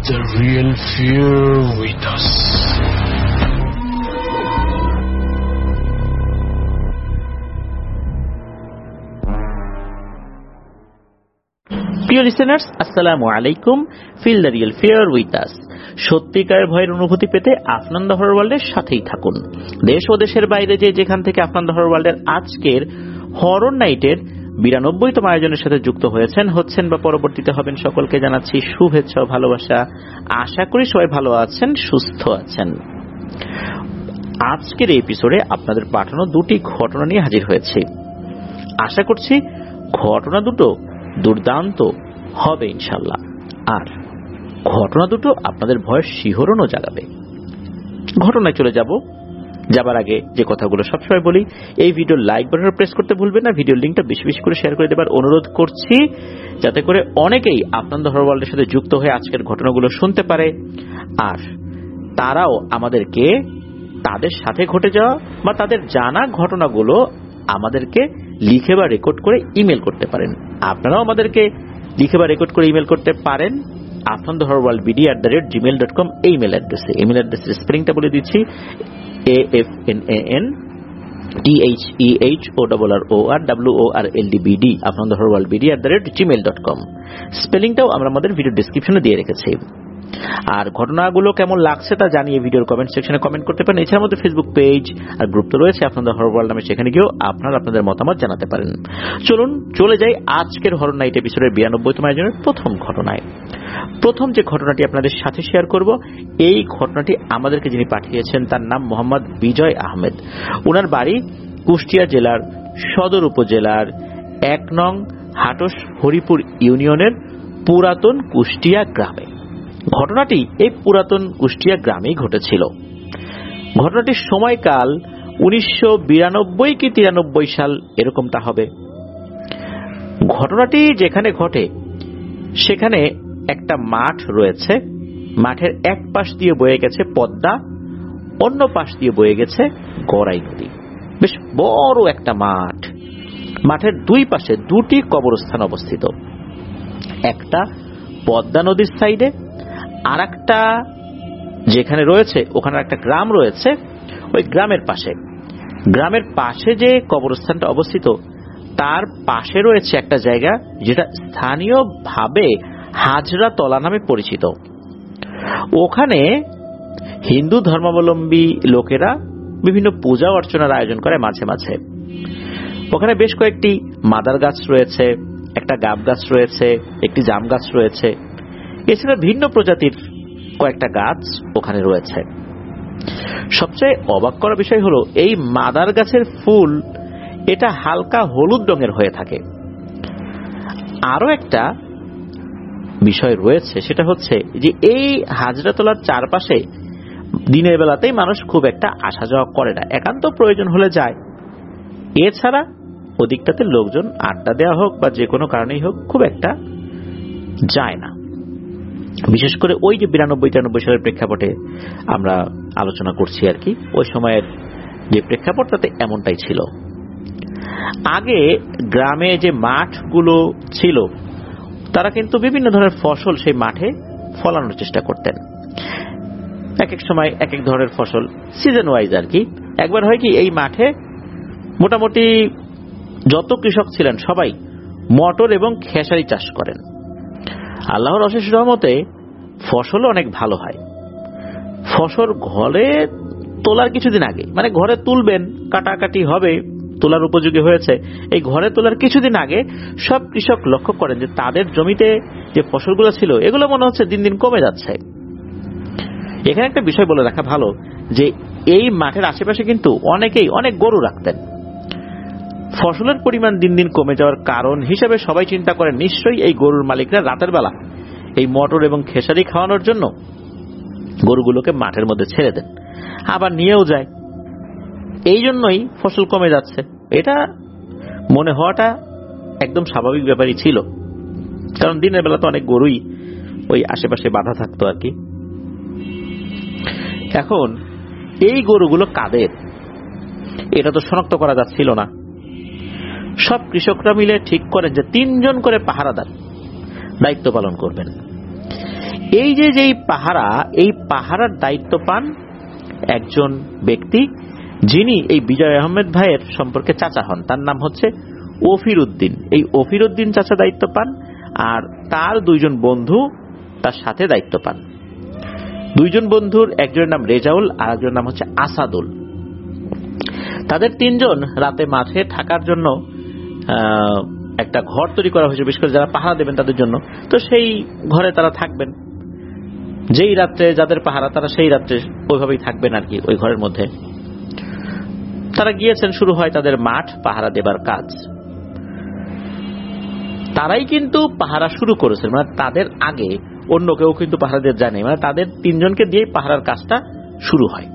the real fear with us. প্রিয় listeners, আসসালামু আলাইকুম। Feel the real fear with us. সত্যিকার ভয়ের অনুভূতি পেতে আফনান দ্য হরর ওয়ার্ল্ডের সাথেই থাকুন। দেশ ও দেশের বাইরে যেখান থেকে আফনান দ্য হরর ওয়ার্ল্ডের আজকের হরর নাইটের 92তম আয়োজনের সাথে যুক্ত হচ্ছেন বা পরবর্তীতে হবেন, সকলকে জানাচ্ছি শুভেচ্ছা ও ভালোবাসা। আশা করি সবাই ভালো আছেন, সুস্থ আছেন। আজকের এই এপিসোডে আপনাদের পাঠানো দুটি ঘটনা নিয়ে হাজির হয়েছি। আশা করছি ঘটনা দুটো দুর্দান্ত হবে ইনশাল্লাহ, আর ঘটনা দুটো আপনাদের ভয়ের শিহরণও জাগাবে। ঘটনায় চলে যাবার আগে যে কথাগুলো সবসময় বলি, এই ভিডিওর লাইক বাটন প্রেস করতে ভুলবেন না। ভিডিওর লিঙ্কটা বেশি বেশি করে শেয়ার করে দেবার অনুরোধ করছি, যাতে করে অনেকেই আফনান দ্য হরর ওয়ার্ল্ডের সাথে যুক্ত হয়ে আজকের ঘটনাগুলো শুনতে পারে, আর তারাও আমাদেরকে তাদের সাথে ঘটে যাওয়া বা তাদের জানা ঘটনাগুলো আমাদেরকে লিখে বা রেকর্ড করে ইমেল করতে পারেন। আপনারাও আমাদেরকে লিখে বা রেকর্ড করে ইমেল করতে পারেন afnantheHorrorWorldBD@gmail.com এই ইমেল অ্যাড্রেসে। ইমেল অ্যাড্রেসের স্পেলিংটা বলে দিচ্ছি, AFNANTHEHORRORWORLDBD afnantheHorrorWorldBD@gmail.com। স্পেলিংটাও আমরা আমাদের ভিডিও ডেসক্রিপশনে দিয়ে রেখেছি। আর ঘটনাগুলো কেমন লাগছে তা জানিয়ে ভিডিওর কমেন্ট সেকশনে কমেন্ট করতে পারেন। এছাড়া আমাদের ফেসবুক পেজ আর গ্রুপ তো রয়েছে আফনান দ্য হরর ওয়ার্ল্ড নামে, সেখানে গিয়েও আপনাদের মতামত জানাতে পারেন। চলুন চলে যাই আজকের হরর নাইট এপিসোডের 92তম আয়োজনের প্রথম ঘটনায়। প্রথম যে ঘটনাটি আপনাদের সাথে শেয়ার করব, এই ঘটনাটি আমাদেরকে যিনি পাঠিয়েছেন তার নাম মোহাম্মদ বিজয় আহমেদ। ওনার বাড়ি কুষ্টিয়া জেলার সদর উপজেলার 1 নং হাটস হরিপুর ইউনিয়নের পুরাতন কুষ্টিয়া গ্রামে। ঘটনাটি এই পুরাতন কুষ্টিয়া গ্রামেই ঘটেছিল। ঘটনাটির সময়কাল 1992 কি 93 সাল এরকমটা হবে। ঘটনাটি যেখানে ঘটে সেখানে একটা মাঠ রয়েছে। মাঠের এক পাশ দিয়ে বয়ে গেছে পদ্মা, অন্য পাশ দিয়ে বয়ে গেছে গড়াই নদী। বেশ বড় একটা মাঠ। মাঠের দুই পাশে দুটি কবরস্থান অবস্থিত, একটা পদ্মা নদীর সাইডে, আর একটা যেখানে রয়েছে ওখানে একটা গ্রাম রয়েছে, ওই গ্রামের পাশে যে কবরস্থানটা অবস্থিত তার পাশে রয়েছে একটা জায়গা যেটা স্থানীয়ভাবে হাজরা তলা নামে পরিচিত। ওখানে হিন্দু ধর্মাবলম্বী লোকেরা বিভিন্ন পূজা অর্চনার আয়োজন করে মাঝে মাঝে। ওখানে বেশ কয়েকটি মাদার গাছ রয়েছে, একটা গাব গাছ রয়েছে, একটি জাম গাছ রয়েছে, এছাড়া ভিন্ন প্রজাতির কয়েকটা গাছ ওখানে রয়েছে। সবচেয়ে অবাক করা বিষয় হলো এই মাদার গাছের ফুল এটা হালকা হলুদ রঙের হয়ে থাকে। আরো একটা বিষয় রয়েছে, সেটা হচ্ছে যে এই হাজরাতলার চারপাশে দিনের বেলাতেই মানুষ খুব একটা আসা যাওয়া করে না, একান্ত প্রয়োজন হলে যায়। এছাড়া ওদিকটাতে লোকজন আড্ডা দেওয়া হোক বা যে কোনো কারণেই হোক খুব একটা যায় না। বিশেষ করে ওই যে 92-93 সালের প্রেক্ষাপটে আমরা আলোচনা করছি আর কি, ওই সময়ের যে প্রেক্ষাপট তাতে এমনটাই ছিল। আগে গ্রামে যে মাঠগুলো ছিল তারা কিন্তু বিভিন্ন ধরনের ফসল সেই মাঠে ফলানোর চেষ্টা করতেন। এক এক সময় এক এক ধরনের ফসল সিজন ওয়াইজ আর কি। একবার হয় কি, এই মাঠে মোটামুটি যত কৃষক ছিলেন সবাই মটর এবং খেসারি চাষ করেন। আল্লাহর অশেষ রহমতে ফসলও অনেক ভালো হয়। ফসল ঘরে তোলার কিছুদিন আগে, মানে ঘরে তুলবেন, কাটাকাটি হবে, তোলার উপযোগী হয়েছে, এই ঘরে তোলার কিছুদিন আগে সব কৃষক লক্ষ্য করেন যে তাদের জমিতে যে ফসলগুলো ছিল এগুলো মনে হচ্ছে দিন দিন কমে যাচ্ছে। এখানে একটা বিষয় বলে রাখা ভালো যে এই মাঠের আশেপাশে কিন্তু অনেকেই অনেক গরু রাখতেন। ফসলের পরিমাণ দিন দিন কমে যাওয়ার কারণ হিসেবে সবাই চিন্তা করেন নিশ্চয়ই এই গরুর মালিকরা রাতের বেলা এই মটর এবং খেসারি খাওয়ানোর জন্য গরুগুলোকে মাঠের মধ্যে ছেড়ে দেন, আবার নিয়েও যায়, এই জন্যই ফসল কমে যাচ্ছে। এটা মনে হওয়াটা একদম স্বাভাবিক ব্যাপারই ছিল, কারণ দিনের বেলা তো অনেক গরুই ওই আশেপাশে বাঁধা থাকতো আর কি। এখন এই গরুগুলো কাদের এটা তো শনাক্ত করা যাচ্ছিল না। সব কৃষকরা মিলে ঠিক করেন যে 3 জন করে পাহারাদার দায়িত্ব পালন করবেন। এই যে পাহারা, এই পাহারার দায়িত্ব পান একজন ব্যক্তি যিনি এই বিজয় আহমেদ ভাইয়ের সম্পর্কে চাচা হন। তার নাম হচ্ছে ওফির উদ্দিন। এই ওফির উদ্দিন চাচা দায়িত্ব পান, আর তার দুইজন বন্ধু তার সাথে দায়িত্ব পান। দুইজন বন্ধুর একজনের নাম রেজাউল আর একজনের নাম হচ্ছে আসাদুল। তাদের তিনজন রাতে মাঠে থাকার জন্য একটা ঘর তৈরি করা হয়েছে, বিশেষ করে যারা পাহারা দেবেন তাদের জন্য। তো সেই ঘরে তারা থাকবেন, যেই রাত্রে যাদের পাহারা তারা সেই রাত্রে ওইভাবেই থাকবেন আর কি, ওই ঘরের মধ্যে। তারা গিয়েছেন, শুরু হয় তাদের মাঠ পাহারা দেবার কাজ। তারাই কিন্তু পাহারা শুরু করেছেন, মানে তাদের আগে অন্য কেউ কিন্তু পাহারা দিয়ে জানে, মানে তাদের তিনজনকে দিয়ে পাহারার কাজটা শুরু হয়।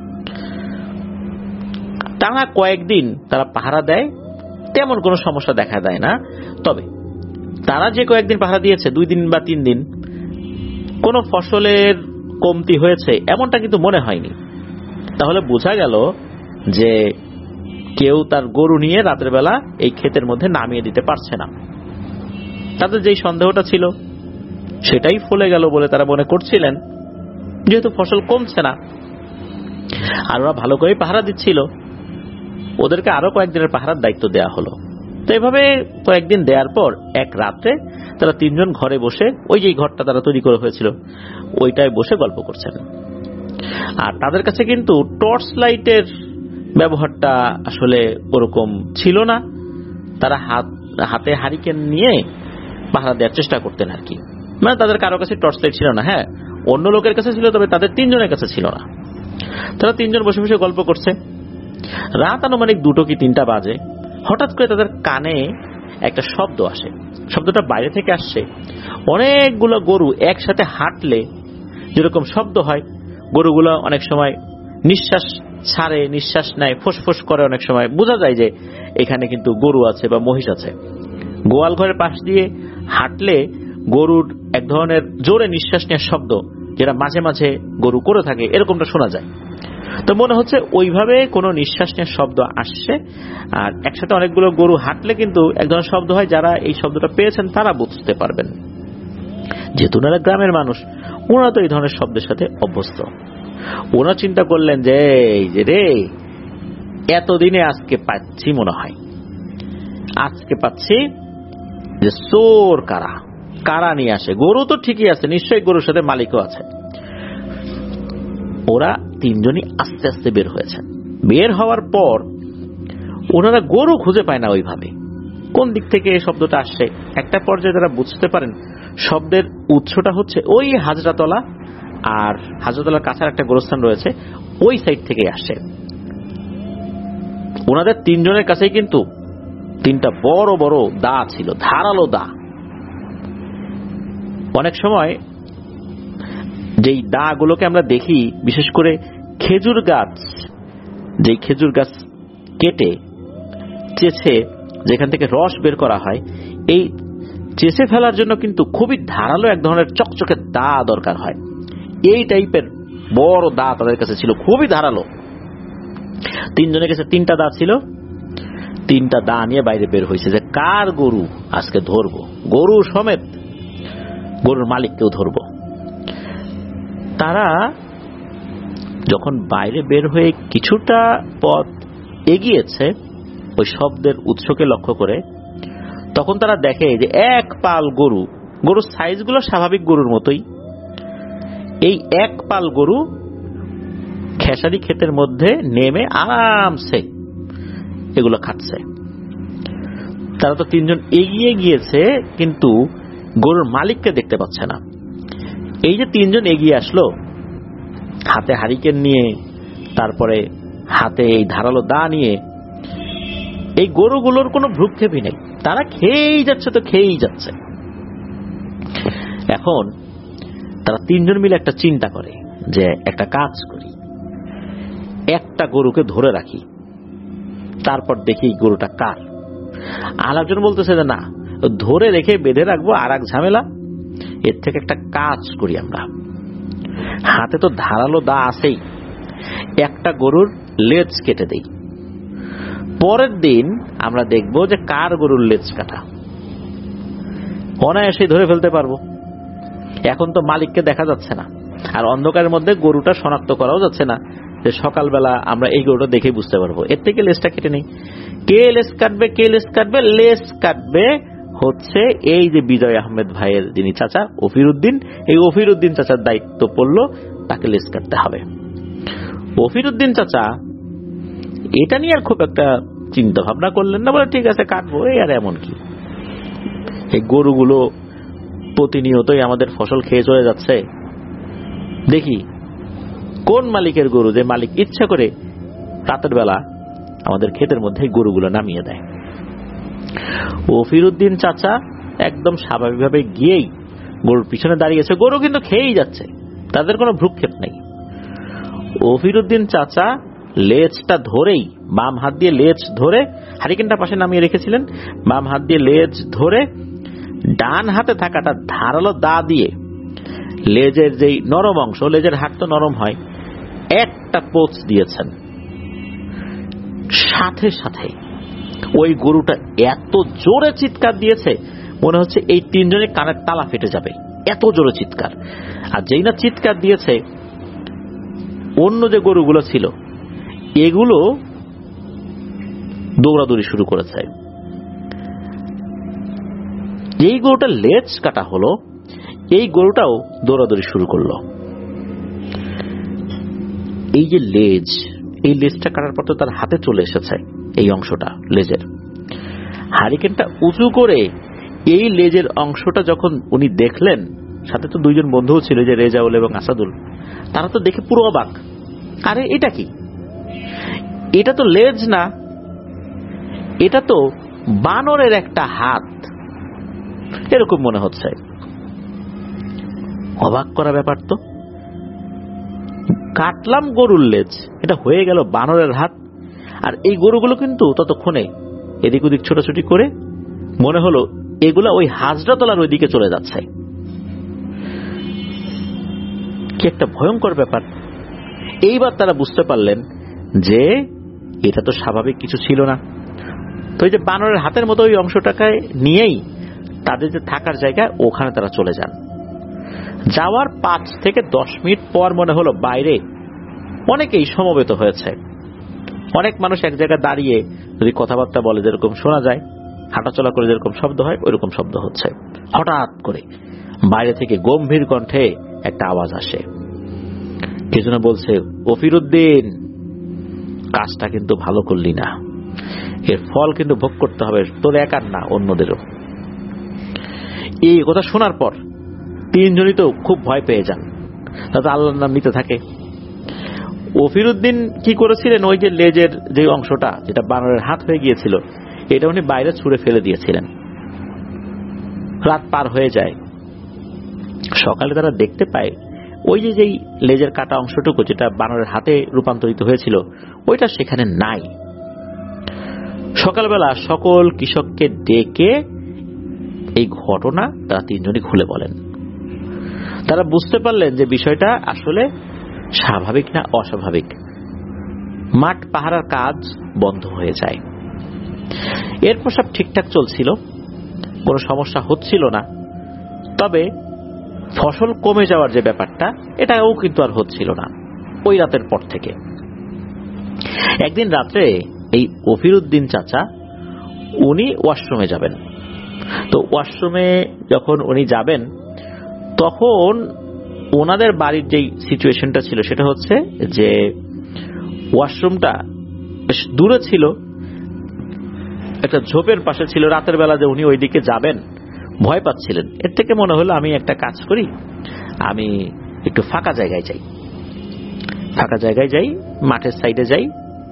টানা কয়েকদিন তারা পাহারা দেয়, তেমন কোনো সমস্যা দেখা দেয় না। তবে তারা যে কয়েকদিন পাহারা দিয়েছে, 2 দিন বা 3 দিন, কোনো ফসলের কমতি হয়েছে এমনটা কিন্তু মনে হয়নি। তাহলে বোঝা গেল যে কেউ তার গরু নিয়ে রাতের বেলা এই ক্ষেতের মধ্যে নামিয়ে দিতে পারছে না। তাদের যেই সন্দেহটা ছিল সেটাই ফলে গেল বলে তারা মনে করছিলেন, যেহেতু ফসল কমছে না আর ওরা ভালো করে পাহারা দিচ্ছিল, ওদেরকে আরো কয়েকদিনের পাহারার দায়িত্ব দেয়া হলো। তো এভাবে কয়েকদিন দেওয়ার পর এক রাত্রে তারা তিনজন ঘরে বসে, ওই যে ঘরটা তারা তৈরি করে হয়েছিল ওইটায় বসে গল্প করছেন। আর তাদের কাছে কিন্তু টর্চ লাইটের ব্যবহারটা আসলে ওরকম ছিল না। তারা হাতে হারিকেন নিয়ে পাহারা দেওয়ার চেষ্টা করতেন আর কি, মানে তাদের কারো কাছে টর্চ লাইট ছিল না। হ্যাঁ, অন্য লোকের কাছে ছিল, তবে তাদের তিনজনের কাছে ছিল না। তারা তিনজন বসে বসে গল্প করছে। রাত আনুমানিক 2টো কি 3টা বাজে। হঠাৎ করে তাদের কানে একটা শব্দ আসে। শব্দটা বাইরে থেকে আসছে। অনেকগুলো গরু একসাথে হাঁটলে যেরকম শব্দ হয়, গরুগুলো অনেক সময় নিঃশ্বাস ছাড়ে, নিঃশ্বাস নেয়, ফোঁস করে, অনেক সময় বোঝা যায় যে এখানে কিন্তু গরু আছে বা মহিষ আছে। গোয়াল ঘরের পাশ দিয়ে হাঁটলে গরুর এক ধরনের জোরে নিঃশ্বাস নেওয়ার শব্দ, যেটা মাঝে মাঝে গরু করে থাকে, এরকমটা শোনা যায়। তো মনে হচ্ছে ওইভাবে কোনো নিঃশ্বাস নেওয়ার শব্দ আসছে। আর একসাথে অনেকগুলো গরু হাঁটলে কিন্তু এক ধরনের শব্দ হয়, যারা এই শব্দটা পেয়েছেন তারা বুঝতে পারবেন। যেহেতু ওনারা গ্রামের মানুষ, ওনারা তো এই ধরনের শব্দের সাথে অভ্যস্ত। ওনারা চিন্তা করলেন যে এই যে রে, এতদিনে আজকে পাচ্ছি, মনে হয় আজকে পাচ্ছি যে চোর কারা নিয়ে আসে। গরু তো ঠিকই আছে, নিশ্চয়ই গরুর সাথে মালিকও আছে। ওরা তিনজনই আস্তে আস্তে বের হয়েছে। বের হওয়ার পর ওনারা গরু খুঁজে পায় না ওইভাবে, কোন দিক থেকে এই শব্দটা আসছে। একটা পর্যায়ে তারা বুঝতে পারেন শব্দের উৎসটা হচ্ছে ওই হাজরাতলা, আর হাজরাতলার কাছে একটা গোরস্থান রয়েছে, ওই সাইড থেকে আসে। ওনাদের তিনজনের কাছেই কিন্তু 3টা বড় বড় দা ছিল, ধারালো দা। অনেক সময় যেই দা গুলোকে আমরা দেখি, বিশেষ করে খেজুর গাছ, যেই খেজুর গাছ কেটে চেঁচে যেখান থেকে রস বের করা হয়, এই চেঁচে ফেলার জন্য কিন্তু খুবই ধারালো এক ধরনের চকচকে দা দরকার হয়। এই টাইপের বড় দা তাদের কাছে ছিল, খুবই ধারালো। তিনজনের কাছে 3টা দা ছিল। 3টা দা নিয়ে বাইরে বের হয়েছে যে কার গরু আজকে ধরবো, গরু সমেত গরুর মালিককেও ধরবো। তারা যখন বাইরে বের হয়ে কিছুটা পথ এগিয়েছে ওই শব্দের উৎসকে লক্ষ্য করে, তখন তারা দেখে যে এক পাল গরুর সাইজগুলো স্বাভাবিক গরুর মতোই। এই এক পাল গরু খেসারি ক্ষেতের মধ্যে নেমে আরামসে এগুলো খাচ্ছে। তারা তো তিনজন এগিয়ে গিয়েছে, কিন্তু গরুর মালিককে দেখতে পাচ্ছে না। এই যে তিনজন এগিয়ে আসলো হাতে হারিকেন নিয়ে, তারপরে হাতে এই ধারালো দা নিয়ে, এই গরুগুলোর কোনো ভ্রুক্ষেপই নেই, তারা খেয়েই যাচ্ছে, তো খেয়েই যাচ্ছে। এখন তারা তিনজন মিলে একটা চিন্তা করে যে একটা কাজ করি, একটা গরুকে ধরে রাখি, তারপর দেখি গরুটা কার। আর একজন বলতেছে যে না, ধরে রেখে বেঁধে রাখবো আর এক ঝামেলা, এর থেকে একটা কাজ করি আমরা, হাতে তো ধারালো দা আছেই, একটা গরুর লেজ কেটে দেই। পরের দিন আমরা দেখব যে কার গরুর লেজ কাটা, অনায়াসে ধরে ফেলতে পারবো। এখন তো মালিককে দেখা যাচ্ছে না, আর অন্ধকারের মধ্যে গরুটা শনাক্ত করাও যাচ্ছে না যে সকালবেলা আমরা এই গরুটা দেখে বুঝতে পারবো। এর থেকে লেজটা কেটে নেই। কে লেজ কাটবে? কে লেজ কাটবে? লেজ কাটবে হচ্ছে এই যে বিজয় আহমেদ ভাইয়ের যিনি চাচা অফিরউদ্দিন, এই অফিরউদ্দিন চাচার দায়িত্ব পড়লো, তাকে লেজ কাটতে হবে। অফিরউদ্দিন চাচা এটা নিয়ে আর খুব একটা চিন্তা ভাবনা করলেন না, বলে ঠিক আছে কাটবো, এই আর এমন কি, এই গরুগুলো প্রতিনিয়তই আমাদের ফসল খেয়ে চলে যাচ্ছে, দেখি কোন মালিকের গরু, যে মালিক ইচ্ছা করে রাতের বেলা আমাদের ক্ষেতের মধ্যে গরুগুলো নামিয়ে দেয়। অফিরউদ্দিন চাচা একদম স্বাভাবিকভাবে গিয়েই গরুর পিছনে দাঁড়িয়েছে, গরু কিন্তু খেয়েই যাচ্ছে, তাদের কোনো ভ্রুক্ষেপ নেই। অফিরউদ্দিন চাচা লেজটা ধরেই, বাম হাত দিয়ে লেজ ধরে, হারিকেনটা পাশে নামিয়ে রেখেছিলেন, বাম হাত দিয়ে লেজ ধরে ডান হাতে থাকাটা ধারালো দা দিয়ে লেজের যেই নরম অংশ, লেজের হাড় তো নরম হয়, একটা পোঁচ দিয়েছেন। সাথে সাথে ওই গরুটা এত জোরে চিৎকার দিয়েছে, মনে হচ্ছে এই তিনজনের কানের তালা ফেটে যাবে, এত জোরে চিৎকার। আর যেই না চিৎকার দিয়েছে, অন্য যে গরুগুলো ছিল এগুলো দৌড়াদৌড়ি শুরু করেছে। এই গরুটা লেজ কাটা হলো, এই গরুটাও দৌড়াদৌড়ি শুরু করলো। এই যে লেজ, এই লেজটা কাটার পর তো তার হাতে চলে এসেছে এই অংশটা লেজের। হারিকেনটা উঁচু করে এই লেজের অংশটা যখন উনি দেখলেন, সাথে তো দুইজন বন্ধুও ছিল, যে রেজাউল এবং আসাদুল, তারা তো দেখে পুরো অবাক। আরে এটা কি? এটা তো লেজ না, এটা তো বানরের একটা হাত, এরকম মনে হচ্ছে। অবাক করা ব্যাপার তো, কাটলাম গরুর লেজ, এটা হয়ে গেল বানরের হাত। আর এই গরুগুলো কিন্তু ততক্ষণে এদিক ওদিক ছোটাছুটি করে, মনে হলো এগুলা ওই হাজরাতলার ওইদিকে চলে যাচ্ছে। কি একটা ভয়ঙ্কর ব্যাপার। এইবার তারা বুঝতে পারলেন যে এটা তো স্বাভাবিক কিছু ছিল না। তো এই যে বানরের হাতের মতো ওই অংশটাকে নিয়েই তাদের যে থাকার জায়গা, ওখানে তারা চলে যান। যাওয়ার 5 থেকে 10 মিনিট পর মনে হলো বাইরে অনেকেই সমবেত হয়েছে। অনেক মানুষ এক জায়গায় দাঁড়িয়ে যদি কথাবার্তা বলে যেরকম শোনা যায়, হাঁটাচলা করে যেরকম শব্দ হয়, ওইরকম শব্দ হচ্ছে। হঠাৎ করে বাইরে থেকে গম্ভীর কণ্ঠে একটা আওয়াজ আসে। কে যেন বলছে, অফিরউদ্দিন, কাজটা কিন্তু ভালো করলি না, এর ফল কিন্তু ভোগ করতে হবে, তোর একার না, অন্যদেরও। এই কথা শোনার পর তিনজনই তো খুব ভয় পেয়ে যান, তাতে আল্লাহর নাম নিতে থাকে। অফিরউদ্দিন কি করেছিলেন, ওই যে লেজের যে অংশটা, যেটা বানরের হাত হয়ে গিয়েছিল, এটা উনি বাইরে ছুঁড়ে ফেলে দিয়েছিলেন। রাত পার হয়ে যায়। সকালে তারা দেখতে পায় ওই যে যেই লেজের কাটা অংশটুকু, যেটা বানরের হাতে রূপান্তরিত হয়েছিল, ওইটা সেখানে নাই। সকালবেলা সকল কৃষককে ডেকে এই ঘটনা তারা তিনজনই খুলে বলেন। তারা বুঝতে পারলেন যে বিষয়টা আসলে স্বাভাবিক না অস্বাভাবিক। মাঠ পাহারার কাজ বন্ধ হয়ে যায়। এরপর সব ঠিকঠাক চলছিল, কোনো সমস্যা হচ্ছিল না। তবে ফসল কমে যাওয়ার যে ব্যাপারটা, এটাও কিন্তু আর হচ্ছিল না ওই রাতের পর থেকে। একদিন রাত্রে এই অফিরউদ্দিন চাচা উনি ওয়াশরুমে যাবেন। তো ওয়াশরুমে যখন উনি যাবেন, তখন ওনাদের বাড়ির যেই সিচুয়েশনটা ছিল সেটা হচ্ছে যে ওয়াশরুমটা বেশ দূরে ছিল, একটা ঝোপের পাশে ছিল। রাতের বেলা যে উনি ওইদিকে যাবেন ভয় পাচ্ছিলেন। এর থেকে মনে হলো আমি একটা কাজ করি, আমি একটু ফাঁকা জায়গায় যাই, ফাঁকা জায়গায় যাই, মাঠের সাইডে যাই।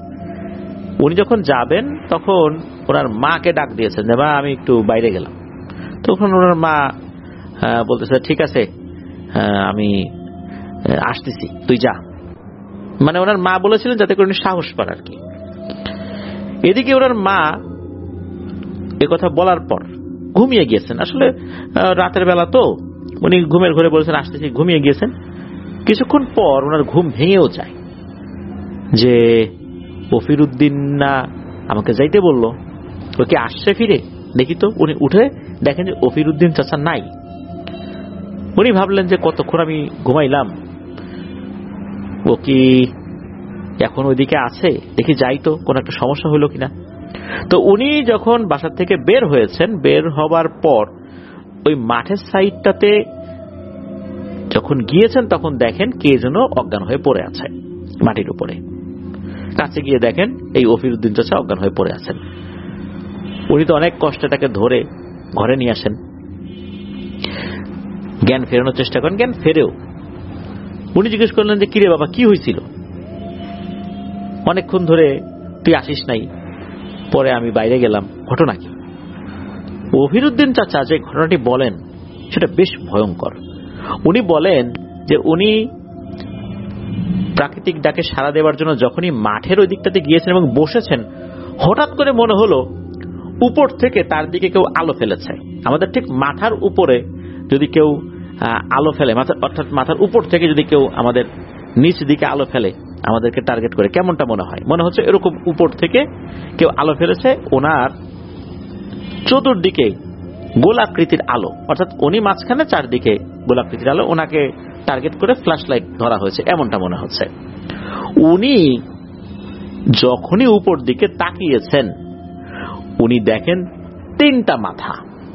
উনি যখন যাবেন তখন ওনার মাকে ডাক দিয়েছেন যে মা, আমি একটু বাইরে গেলাম। তখন ওনার মা বলতেছে, ঠিক আছে, আমি আসতেছি, তুই যা। মানে ওনার মা বলেছিলেন যাতে করে উনি সাহস পান আর কি। এদিকে ওনার মা একথা বলার পর ঘুমিয়ে গিয়েছেন। আসলে রাতের বেলা তো উনি ঘুমের ঘরে বলেছেন আসতেছি, ঘুমিয়ে গিয়েছেন। কিছুক্ষণ পর ওনার ঘুম ভেঙেও যায় যে অফিরউদ্দিন না আমাকে যাইতে বললো, ওকে আসছে ফিরে, দেখি তো। উনি উঠে দেখেন যে অফিরউদ্দিন চাচা নাই। উনি ভাবলেন যে কতক্ষণ আমি ঘুমাইলাম, ও কি এখন ওইদিকে আছে, দেখি যাই তো কোন একটা সমস্যা হলো কিনা। তো উনি যখন বাসা থেকে বের হয়েছেন, বের হবার পর ওই মাঠের সাইডটাতে যখন গিয়েছেন তখন দেখেন কে যেন অজ্ঞান হয়ে পড়ে আছে মাটির উপরে। কাছে গিয়ে দেখেন এই অফিরউদ্দিন চাচা অজ্ঞান হয়ে পড়ে আছেন। উনি তো অনেক কষ্টে তাকে ধরে ঘরে নিয়ে আসেন, জ্ঞান ফেরানোর চেষ্টা করেন, জ্ঞান ফেরেও। উনি জিজ্ঞেস করলেন যে কিরে বাবা কি হয়েছিল, অনেকক্ষণ ধরে তুই আসিস নাই, পরে আমি বাইরে গেলাম, ঘটনা কি? অফিরউদ্দিন চাচা যে ঘটনাটি বলেন সেটা বেশ ভয়ঙ্কর। উনি বলেন যে উনি প্রাকৃতিক ডাকে সাড়া দেওয়ার জন্য যখনই মাঠের ওই দিকটাতে গিয়েছেন এবং বসেছেন, হঠাৎ করে মনে হলো উপর থেকে তার দিকে কেউ আলো ফেলেছে। আমাদের ঠিক মাথার উপরে যদি কেউ আলো ফেলে, অর্থাৎ মাথার উপর থেকে যদি কেউ আমাদের নিচ দিকে আলো ফেলে আমাদেরকে টার্গেট করে, কেমনটা মনে হয়? মনে হচ্ছে এরকম উপর থেকে কেউ আলো ফেলেছে, ওনার চতুর্দিকে গোলাকৃতির আলো, অর্থাৎ উনি মাঝখানে, চারদিকে গোলাকৃতির আলো, ওনাকে টার্গেট করে ফ্ল্যাশ লাইট ধরা হয়েছে, এমনটা মনে হচ্ছে। উনি যখনই উপর দিকে তাকিয়েছেন উনি দেখেন তিনটা মাথা,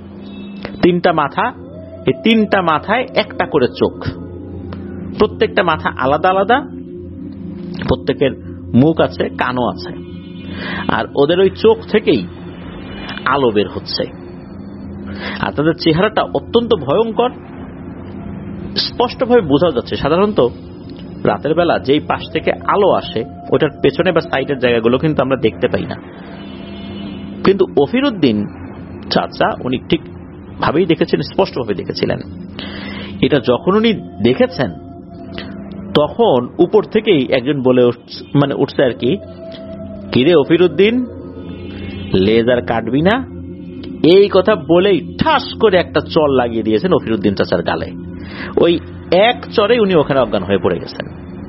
এই তিনটা মাথায় একটা করে চোখ, প্রত্যেকটা মাথা আলাদা আলাদা, প্রত্যেকের মুখ আছে, কানও আছে, আর ওদের ওই চোখ থেকেই আলো বের হচ্ছে। আর তাদের চেহারাটা অত্যন্ত ভয়ঙ্কর, স্পষ্টভাবে বোঝা যাচ্ছে। সাধারণত রাতের বেলা যেই পাশ থেকে আলো আসে ওটার পেছনে বা সাইডের জায়গাগুলো কিন্তু আমরা দেখতে পাই না, কিন্তু অফিরউদ্দিন চাচা উনি ঠিক ভাবেই দেখেছিলেন, স্পষ্টভাবে দেখেছিলেন। এটা যখন উনি দেখেছেন তখন উপর থেকেই একজন বলে উঠছে আর কি, কিরে অফিরউদ্দিন, লেজার কাটবি না? এই কথা বলেই ঠাস করে একটা চর লাগিয়ে দিয়েছেন অফিরউদ্দিন চাচার গালে। ওই এক চরে উনি ওখানে অজ্ঞান হয়ে পড়ে গেছেন।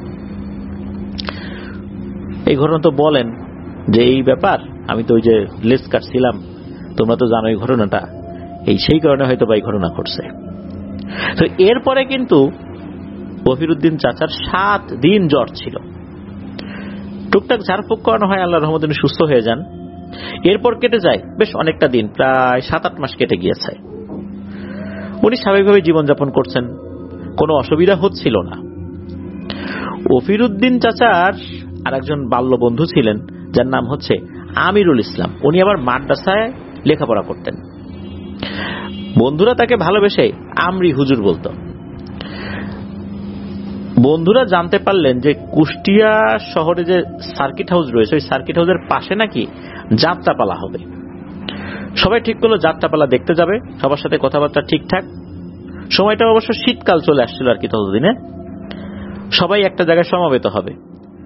এই ঘটনা তো বলেন যে এই ব্যাপার, আমি তো ওই যে লেজ কাটছিলাম, তোমরা তো জানো এই ঘটনাটা, সেই কারণে হয়তো বা এই ঘটনা ঘটছে। তো এরপরে কিন্তু অফিরউদ্দিন চাচার 7 দিন জ্বর ছিল। টুকটাক ঝাড়ফুঁক করানো হয়, আল্লাহর রহমতে উনি সুস্থ হয়ে যান। এরপর কেটে যায় বেশ অনেকটা দিন, প্রায় 7-8 মাস কেটে গিয়েছে। উনি স্বাভাবিকভাবে জীবনযাপন করছেন, কোনো অসুবিধা হচ্ছিল না। অফিরউদ্দিন চাচার আর একজন বাল্য বন্ধু ছিলেন যার নাম হচ্ছে আমিরুল ইসলাম। উনি আবার মাদ্রাসায় লেখাপড়া করতেন। বন্ধুরা তাকে ভালোবেসে আমরি হুজুর বলতো। বন্ধুরা জানতে পারলেন যে কুষ্টিয়া শহরে যে সার্কিট হাউস রয়েছে ওই সার্কিট হাউসের পাশে নাকি যাত্রাপালা হবে। সবাই ঠিক করলো যাত্রাপালা দেখতে যাবে, সবার সাথে কথাবার্তা ঠিকঠাক। সময়টা অবশ্য শীতকাল চলে আসছিল আর কি, ততদিনে সবাই একটা জায়গায় সমবেত হবে।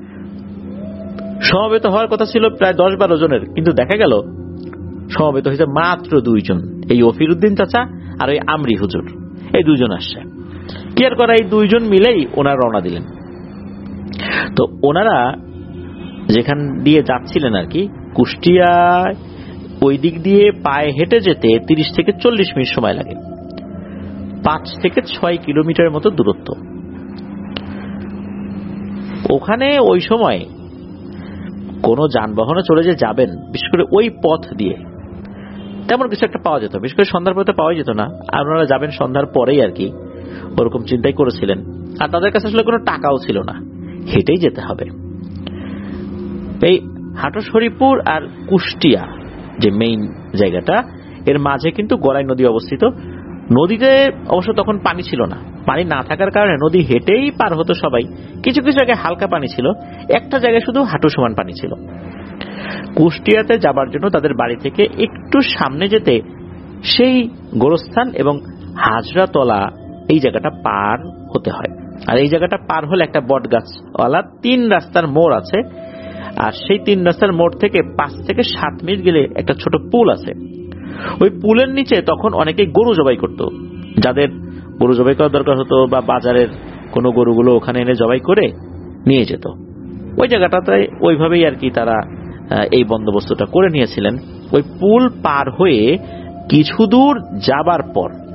সমবেত হওয়ার কথা ছিল প্রায় 10-12 জনের, কিন্তু দেখা গেল সমবেত হয়েছে মাত্র 2 জন, এই অফিরউদ্দিন চাচা আর ওই আমরি হুজুর, এই 2 জন আসছে। কি আর করা, এই 2 জন মিলেই ওনারা রওনা দিলেন। তো ওনারা যেখান দিয়ে যাচ্ছিলেন আর কি, কুষ্টিয়ায় ওই দিক দিয়ে পায়ে হেঁটে যেতে 30 থেকে 40 মিনিট সময় লাগে, 5 থেকে 6 কিলোমিটারের মতো দূরত্ব। ওখানে ওই সময় কোনো যানবাহনে চলে যে যাবেন, বিশেষ করে ওই পথ দিয়ে তেমন কিছু একটা পাওয়া যেত, বিশেষ করে সন্ধ্যার পথে পাওয়া যেত না। আর ওনারা যাবেন সন্ধ্যার পরেই আর কি, ওরকম চিন্তাই করেছিলেন। আর তাদের কাছে আসলে কোনো টাকাও ছিল না, হেঁটেই যেতে হবে। এই হাটশরীপুর আর কুষ্টিয়া যে মেইন জায়গাটা, এর মাঝে কিন্তু গড়াই নদী অবস্থিত। নদীতে অবশ্য তখন পানি ছিল না, পানি না থাকার কারণে নদী হেঁটেই পার হতো সবাই। কিছু কিছু জায়গায় হালকা পানি ছিল, একটা জায়গায় শুধু হাঁটু সমান পানি ছিল। কুষ্টিয়াতে যাবার জন্য তাদের বাড়ি থেকে একটু সামনে যেতে সেই গোরস্থান এবং হাজরাতলা এই জায়গাটা পার হতে হয়। আর এই জায়গাটা পার হলে একটা বট গাছওয়ালা 3 রাস্তার মোড় আছে, আর সেই 3 রাস্তার মোড় থেকে 5 থেকে 7 মিনিট গেলে একটা ছোট পুল আছে। ওই পুলের নিচে তখন অনেকেই গরু জবাই করত, যাদের গরু জবাই করার দরকার হতো বা বাজারের কোনো গরুগুলো ওখানে এনে জবাই করে নিয়ে যেত। ওই জায়গাটাতে ওইভাবেই আর কি তারা এই বন্দোবস্তটা করে নিয়েছিলেন। ওই পুল পার হয়ে কিছু দূর যাবার পর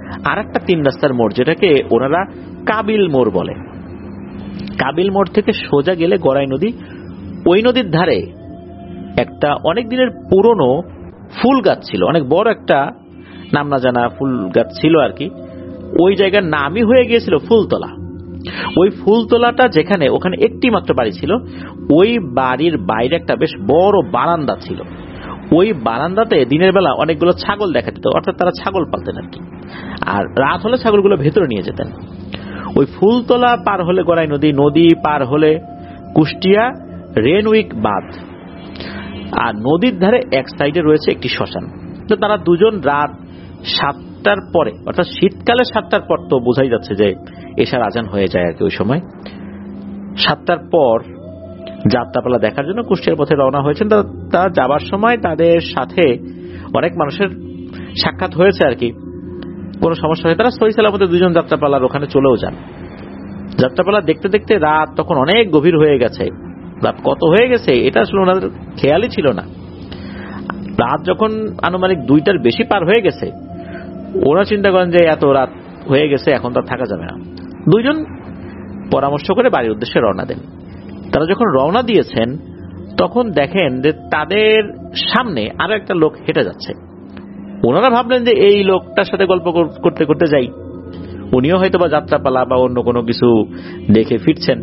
আর একটা 3 রাস্তার মোড়, যেটাকে ওনারা কাবিল মোড় বলে। কাবিল মোড় থেকে সোজা গেলে গড়াই নদী। ওই নদীর ধারে একটা অনেক দিনের পুরনো ফুল গাছ ছিল, অনেক বড় একটা নাম না জানা ফুল গাছ ছিল আর কি। ওই জায়গার নামই হয়ে গিয়েছিল ফুলতলা। ওই ফুলতলাটা যেখানে, ওখানে একটি মাত্র বাড়ি ছিল। ওই বাড়ির বাইরে একটা বেশ বড় বারান্দা ছিল। ওই বারান্দাতে দিনের বেলা অনেকগুলো ছাগল দেখা দিত, অর্থাৎ তারা ছাগল পালতেন আর কি। আর রাত হলে ছাগলগুলো ভেতরে নিয়ে যেতেন। ওই ফুলতলা পার হলে গড়াই নদী, নদী পার হলে কুষ্টিয়া রেনউইক বাঁধ, আর নদীর ধারে এক সাইডে রয়েছে একটি শ্মশান। তো তারা দুজন রাত 7টার পরে, অর্থাৎ শীতকালে 7টার পর, তো বোঝাই যাচ্ছে যে এশার আজান হয়ে যায় আর কি। ওই সময় 7টার পর যাত্রাপালা দেখার জন্য কুষ্টিয়ার পথে রওনা হয়েছেন। তারা যাবার সময় তাদের সাথে অনেক মানুষের সাক্ষাৎ হয়েছে আর কি। কোনো সমস্যা হয় তারা সহি সালামতে দুজন যাত্রাপালার ওখানে চলেও যান। যাত্রাপালা দেখতে দেখতে রাত তখন অনেক গভীর হয়ে গেছে। রাত কত হয়ে গেছে এটা আসলে ওনাদের খেয়ালই ছিল না। রাত যখন আনুমানিক 2টার বেশি পার হয়ে গেছে, ওরা চিন্তা করেন যে এত রাত হয়ে গেছে, এখন তো থাকা যাবে না। দুইজন পরামর্শ করে বাড়ির উদ্দেশ্যে রওনা দেন। তারা যখন রওনা দিয়েছেন তখন দেখেন যে তাদের সামনে আরো একটা লোক হেঁটে যাচ্ছে। ওনারা ভাবলেন যে এই লোকটার সাথে গল্প করতে করতে যাই, উনিও হয়তো বা যাত্রাপালা বা অন্য কোনো কিছু দেখে ফিরছেন।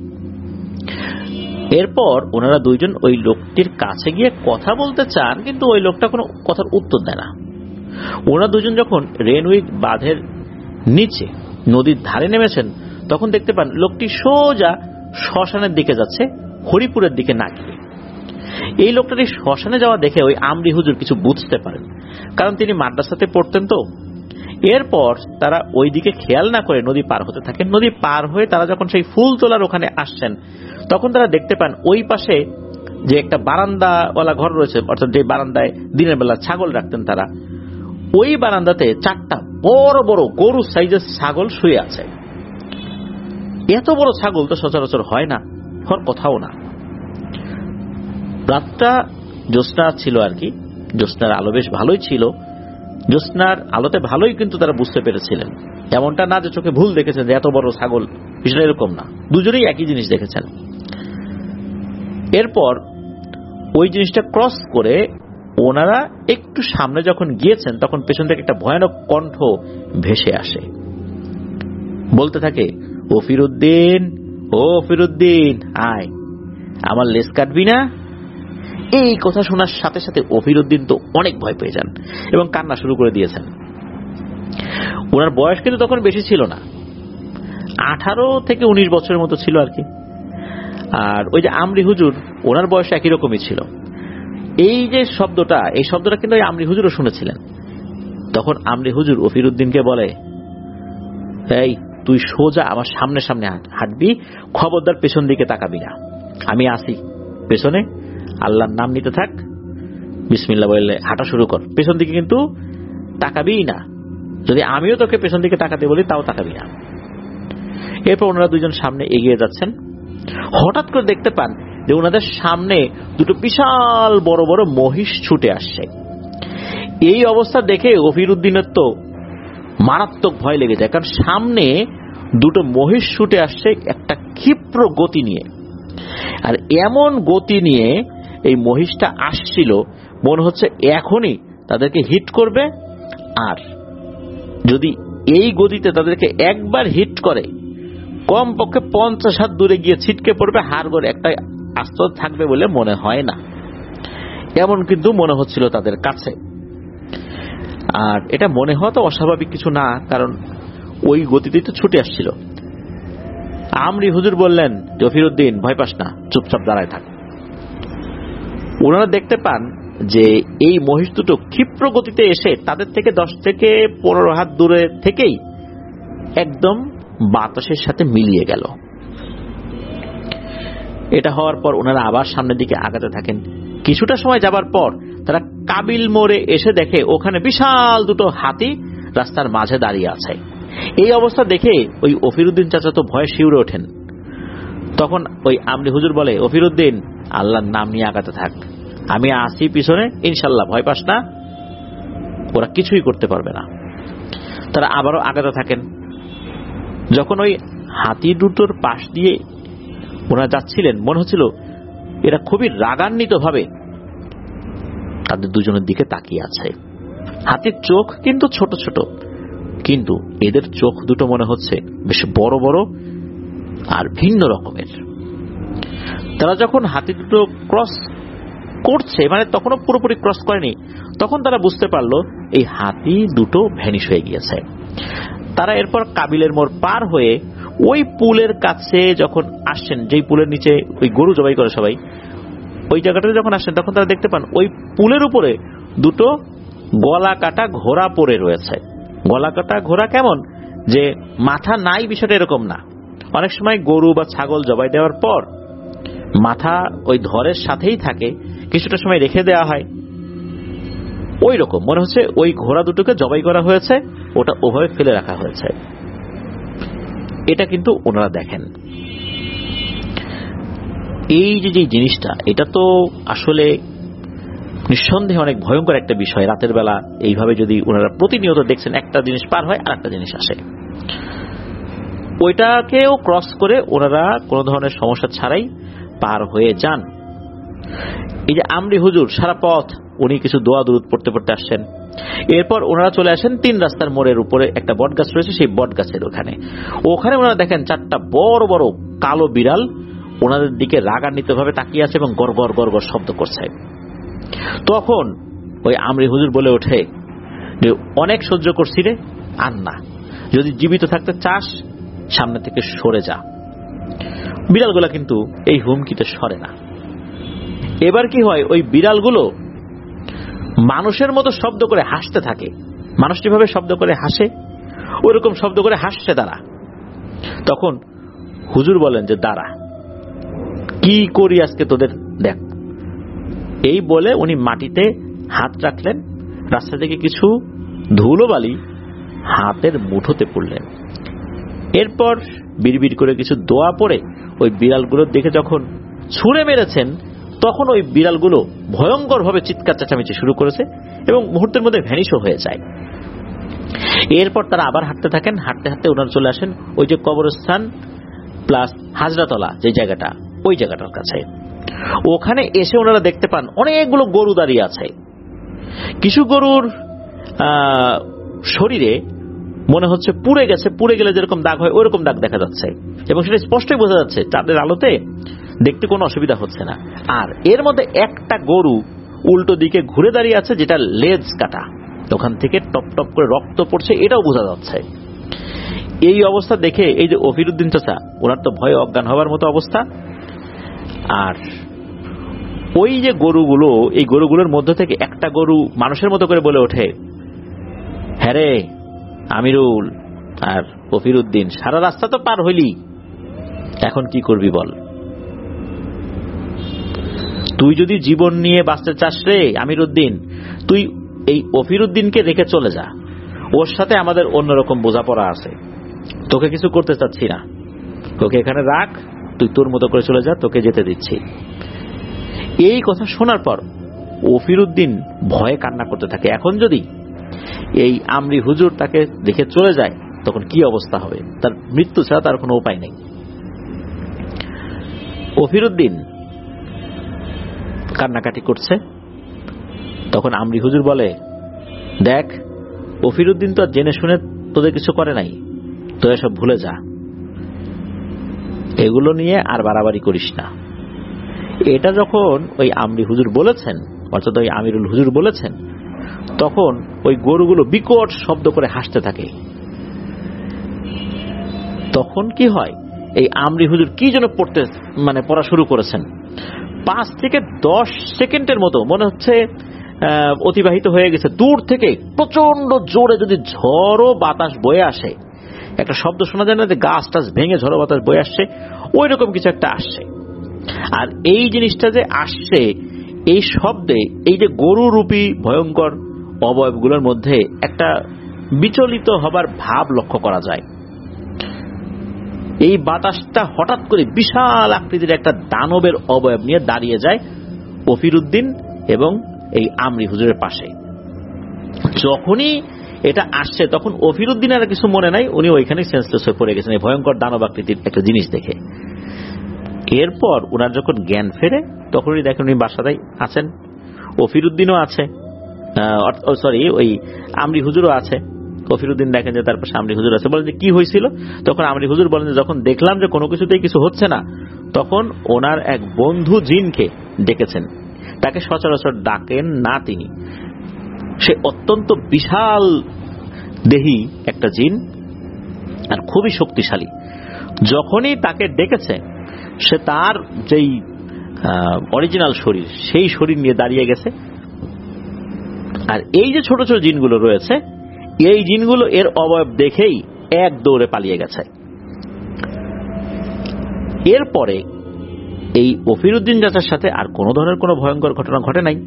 এরপর ওনারা দুইজন ওই লোকটির কাছে গিয়ে কথা বলতে চান, কিন্তু ওই লোকটা কোনো কথার উত্তর দেয় না। ওনারা দুজন যখন রেনউইক বাঁধের নিচে নদীর ধারে নেমেছেন তখন দেখতে পান লোকটি সোজা শ্মশানের দিকে যাচ্ছে, হরিপুরের দিকে না গিয়ে। এই লোকটার এই শ্মশানে যাওয়া দেখে ওই আমরি হুজুর কিছু বুঝতে পারেন, কারণ তিনি মাদ্রাসাতে পড়তেন তো। এরপর তারা ওই দিকে খেয়াল না করে নদী পার হতে থাকেন। নদী পার হয়ে তারা যখন সেই ফুল তোলার ওখানে আসছেন তখন তারা দেখতে পান ওই পাশে যে একটা বারান্দাওয়ালা ঘর রয়েছে, অর্থাৎ যে বারান্দায় দিনের বেলা ছাগল রাখতেন তারা, ওই বারান্দাতে 4টা বড় বড় গরু সাইজের ছাগল শুয়ে আছে। এত বড় ছাগল তো সচরাচর হয় না, হওয়ার কথাও না। রাতটা জ্যোৎস্না ছিল আর কি, জ্যোৎস্নার আলো বেশ ভালোই ছিল। জ্যোৎস্নার আলোতে ভালোই কিন্তু তারা বুঝতে পেরেছিলেন, এমনটা না যে চোখে ভুল দেখেছেন যে এত বড় ছাগল, বিষয়টা এরকম না, দুজনেই একই জিনিস দেখেছেন। এরপর ওই জিনিসটা ক্রস করে ওনারা একটু সামনে যখন গিয়েছেন তখন পেছন থেকে একটা ভয়ানক কণ্ঠ ভেসে আসে, বলতে থাকে, ও ফিরুদ্দিন, ও ফিরুদ্দিন, আয়, আমার লেজ কাটবি না? এই কথা শোনার সাথে সাথে ফিরুদ্দিন তো অনেক ভয় পেয়ে যান এবং কান্না শুরু করে দিয়েছেন। ওনার বয়স কিন্তু তখন বেশি ছিল না, 18 থেকে 19 বছরের মতো ছিল আর কি। আর ওই যে আমরি হুজুর, ওনার বয়স একই রকমই ছিল। এই যে শব্দটা, এই শব্দটা কিন্তু আমরি হুজুরও শুনেছিলেন। তখন আমরি হুজুর ফিরুদ্দিনকে বলে, এই তুই সোজা আমার সামনে সামনে হাঁটবি, খবরদার পেছন দিকে তাকাবি না, আমি আসি পেছনে, আল্লাহর নাম নিতে থাক, বিসমিল্লাহ বললে হাঁটা শুরু কর, পেছন দিকে কিন্তু তাকাবি না, যদি আমিও তোকে পেছন দিকে তাকাতে বলি তাও তাকাবি না। এরপর ওনারা দুজন সামনে এগিয়ে যাচ্ছেন। হঠাৎ করে দেখতে পান যে ওনাদের সামনে দুটো বিশাল বড় বড় মহিষ ছুটে আসছে। এই অবস্থা দেখে ফিরুদ্দিনের তো মারাত্মক ভয় লেগে যায়, কারণ সামনে দুটো মহিষ ছুটে আসছে একটা ক্ষিপ্র গতি নিয়ে। আর এমন গতি নিয়ে এই মহিষটা আসছিল, মনে হচ্ছে এখনই তাদেরকে হিট করবে, আর যদি এই গতিতে তাদেরকে একবার হিট করে কমপক্ষে 50 হাত দূরে গিয়ে ছিটকে পড়বে, হাড়গোড় একটা আস্ত থাকবে বলে মনে হয় না, এমন কিন্তু মনে হচ্ছিল তাদের কাছে। আর এটা মনে হওয়া তো অস্বাভাবিক কিছু না, কারণ ওই গতিতেই তো ছুটে আসছিল। আমরি হুজুর বললেন, ফিরুদ্দিন ভয় পাস না, চুপচাপ দাঁড়ায় থাক। ওনারা দেখতে পান যে এই মহিষ দুটো ক্ষিপ্র গতিতে এসে তাদের থেকে 10 থেকে 15 হাত দূরে থেকেই একদম বাতাসের সাথে মিলিয়ে গেল। এটা হওয়ার পর ওনারা আবার সামনের দিকে আগাতে থাকেন। কিছুটা সময় যাবার পর তারা কাবিল মোড়ে এসে দেখে ওখানে বিশাল দুটো হাতি রাস্তার মাঝে দাঁড়িয়ে আছে। এই অবস্থা দেখে ওই ফিরুদ্দিন চাচা তো ভয়ে শিউরে ওঠেন। তখন ওই আমরি হুজুর বলে, ফিরুদ্দিন আল্লাহর নাম নিয়ে আগাতে থাক, আমি আসি পিছনে, ইনশাল্লাহ ভয় পাস না, ওরা কিছুই করতে পারবে না। তারা আবারও আগাতে থাকেন। যখন ওই হাতি দুটোর পাশ দিয়ে ওনারা যাচ্ছিলেন, মনে হচ্ছিল এরা খুবই রাগান্বিত ভাবে তাদের দুজনের দিকে তাকিয়ে আছে। হাতির চোখ কিন্তু ছোট ছোট, কিন্তু এদের চোখ দুটো মনে হচ্ছে বেশ বড় বড় আর ভিন্ন রকমের। তারা যখন হাতি দুটো ক্রস করছে, মানে তখনও পুরোপুরি ক্রস করেনি, তখন তারা বুঝতে পারলো এই হাতি দুটো ভ্যানিশ হয়ে গিয়েছে। তারা এরপর কাবিলের মোড় পার হয়ে ওই পুলের কাছে যখন আসছেন, যেই পুলের নিচে ওই গরু জবাই করে সবাই, ওই জায়গাটাতে যখন আসছেন তখন তারা দেখতে পান ওই পুলের উপরে দুটো গলা কাটা ঘোড়া পড়ে রয়েছে। গলা কাটা ঘোড়া কেমন, যে মাথা নাই বিষয়টা এরকম না। অনেক সময় গরু বা ছাগল জবাই দেওয়ার পর মাথা ওই ধরের সাথেই থাকে, কিছুটা সময় রেখে দেওয়া হয়, ওই রকম মনে হচ্ছে ওই ঘোড়া দুটোকে জবাই করা হয়েছে, ওটা ওভাবে ফেলে রাখা হয়েছে। এটা কিন্তু ওনারা দেখেন। এই যে জিনিসটা, এটা তো আসলে নিঃসন্দেহে অনেক ভয়ঙ্কর একটা বিষয়। রাতের বেলা এইভাবে যদি ওনারা প্রতিনিয়ত দেখছেন, একটা জিনিস পার হয় আর একটা জিনিস আসে, ওইটাকেও ক্রস করে ওনারা কোনো ধরনের সমস্যা ছাড়াই পার হয়ে যান। এই যে আমরি হুজুর সারা পথ উনি কিছু দোয়া দুরুদ পড়তে পড়তে আসছেন। এরপর ওনারা চলে আসেন 3 রাস্তার মোড়ের উপরে একটা বট গাছ রয়েছে, সেই বট গাছের ওখানে ওনারা দেখেন 4টা বড় বড় কালো বিড়াল ওনাদের দিকে রাগান্বিত ভাবে তাকিয়ে আছে এবং গড় গড় গড় গড় শব্দ করছে। তখন ওই আমরি হুজুর বলে ওঠে যে অনেক সহ্য করছি রে, আর না, যদি জীবিত থাকতে চাস সামনে থেকে সরে যা। বিড়ালগুলা কিন্তু এই হুমকিতে সরে না। এবার কি হয়, ওই বিড়ালগুলো মানুষের মতো শব্দ করে হাসতে থাকে। মানুষ যেভাবে শব্দ করে হাসে ওইরকম শব্দ করে হাসছে তারা। তখন হুজুর বলেন যে দাঁড়া, কি করি আজকে তোদের দেখ। এই বলে উনি মাটিতে হাত রাখলেন, রাস্তা থেকে কিছু ধুলোবালি হাতের মুঠোতে পড়লেন। এরপর বিড়বিড় করে কিছু দোয়া পড়ে ওই বিড়ালগুলোর দিকে যখন ছুঁড়ে মেরেছেন, তখন ওই বিড়ালগুলো ভয়ঙ্কর ভাবে চিৎকার চেঁচামেচি শুরু করেছে এবং মুহূর্তের মধ্যে ভ্যানিশও হয়ে যায়। এরপর তারা আবার হাঁটতে থাকেন। হাঁটতে হাঁটতে ওনারা চলে আসেন ওই যে কবরস্থান প্লাস হাজরাতলা যে জায়গাটা, ওই জায়গাটার কাছে। ওখানে এসে ওনারা দেখতে পান অনেকগুলো গরু দাঁড়িয়ে আছে। কিছু গরুর শরীরে মনে হচ্ছে পুড়ে গেছে, পুড়ে গেলে যেরকম দাগ হয় ওইরকম দাগ দেখা যাচ্ছে এবং সেটা স্পষ্টই বোঝা যাচ্ছে, চাঁদের আলোতে দেখতে কোনো অসুবিধা হচ্ছে না। আর এর মধ্যে একটা গরু উল্টো দিকে ঘুরে দাঁড়িয়ে আছে, যেটা লেজ কাটা, ওখান থেকে টপ টপ করে রক্ত পড়ছে, এটাও বোঝা যাচ্ছে। এই অবস্থা দেখে এই যে অফিরউদ্দিন চাচা, ওনার তো ভয়ে অজ্ঞান হওয়ার মতো অবস্থা। আর ওই যে গরুগুলো, এই গরুগুলোর মধ্য থেকে একটা গরু মানুষের মতো করে বলে ওঠে, হ্যাঁ রে আমিরুল আর অফিরউদ্দিন, সারা রাস্তা তো পার হইলি, এখন কি করবি বল? তুই যদি জীবন নিয়ে বাঁচতে চাস রে আমিরউদ্দিন, তুই এই অফিরউদ্দিনকে রেখে চলে যা, ওর সাথে আমাদের অন্যরকম বোঝাপড়া আছে, তোকে কিছু করতে চাচ্ছি না, তোকে এখানে রাখ, তুই তোর মতো করে চলে যা, তোকে যেতে দিচ্ছি। এই কথা শোনার পর অফিরউদ্দিন ভয়ে কান্না করতে থাকে। এখন যদি এই আমরি হুজুর তাকে দেখে চলে যায় তখন কি অবস্থা হবে, তার মৃত্যু ছাড়া তার কোনো উপায় নেই। অফিরউদ্দিন কান্নাকাটি করছে। তখন আমরি হুজুর বলে, দেখ অফিরউদ্দিন তো জেনে শুনে তোদের কিছু করে নাই, তোরা সব ভুলে যা, এগুলো নিয়ে আর বাড়াবাড়ি করিস না। এটা যখন ওই আমরি হুজুর বলেছেন, অর্থাৎ ওই আমিরুল হুজুর বলেছেন, তখন ওই গরুগুলো বিকট শব্দ করে হাসতে থাকে। তখন কি হয়, এই আমরি হুজুর কি যেন পড়া শুরু করেছেন। 5 থেকে 10 সেকেন্ডের মতো মনে হচ্ছে অতিবাহিত হয়ে গেছে। দূর থেকে প্রচন্ড জোরে যদি ঝড়ো বাতাস বয়ে আসে, একটা শব্দ শোনা যায় না, যে গাছ টাছ ভেঙে ঝড়ো বাতাস বয়ে আসছে, ওই রকম কিছু একটা আসছে। আর এই জিনিসটা যে আসছে, এই শব্দে এই যে গরুরূপী ভয়ঙ্কর অবয়বগুলোর মধ্যে একটা বিচলিত হবার ভাব লক্ষ্য করা যায়। এই বাতাসটা হঠাৎ করে বিশাল আকৃতির একটা দানবের অবয়ব নিয়ে দাঁড়িয়ে যায় অফিরউদ্দিন এবং এই আমরি হুজুরের পাশে। যখনই এটা আসছে, তখন অফিরুদ্দিনের আর কিছু মনে নাই, উনি ওইখানেই সেন্সলেস হয়ে পড়ে গেছেন এই ভয়ঙ্কর দানব আকৃতির একটা জিনিস দেখে। এরপর উনার যখন জ্ঞান ফেরে তখনই দেখেন উনি বাসাতেই আছেন, অফিরুদ্দিনও আছে, সরি ওই আমরি হুজুরও আছে। অফিরুদ্দিন দেখেন যে তার পাশে আমরি হুজুর আছে, বলেন যে কি হয়েছিল? তখন আমরি হুজুর বলেন যে যখন দেখলাম যে কোনো কিছুতেই কিছু হচ্ছে না, তখন ওনার এক বন্ধু জিনকে ডেকেছেন। তাকে সচরাচর ডাকেন না তিনি, সে অত্যন্ত বিশাল দেহী একটা জিন আর খুবই শক্তিশালী। যখনই তাকে ডেকেছে সে তার যেই অরিজিনাল শরীর সেই শরীর নিয়ে দাঁড়িয়ে গেছে। আর এই যে ছোট ছোট জিনগুলো রয়েছে, এই জিনগুলো এর অবয়ব দেখেই এক দৌড়ে পালিয়ে গেছে। এরপরে এই অফিরুদ্দিন চাচার সাথে আর কোন ধরনের কোনো ভয়ঙ্কর ঘটনা ঘটে নাই।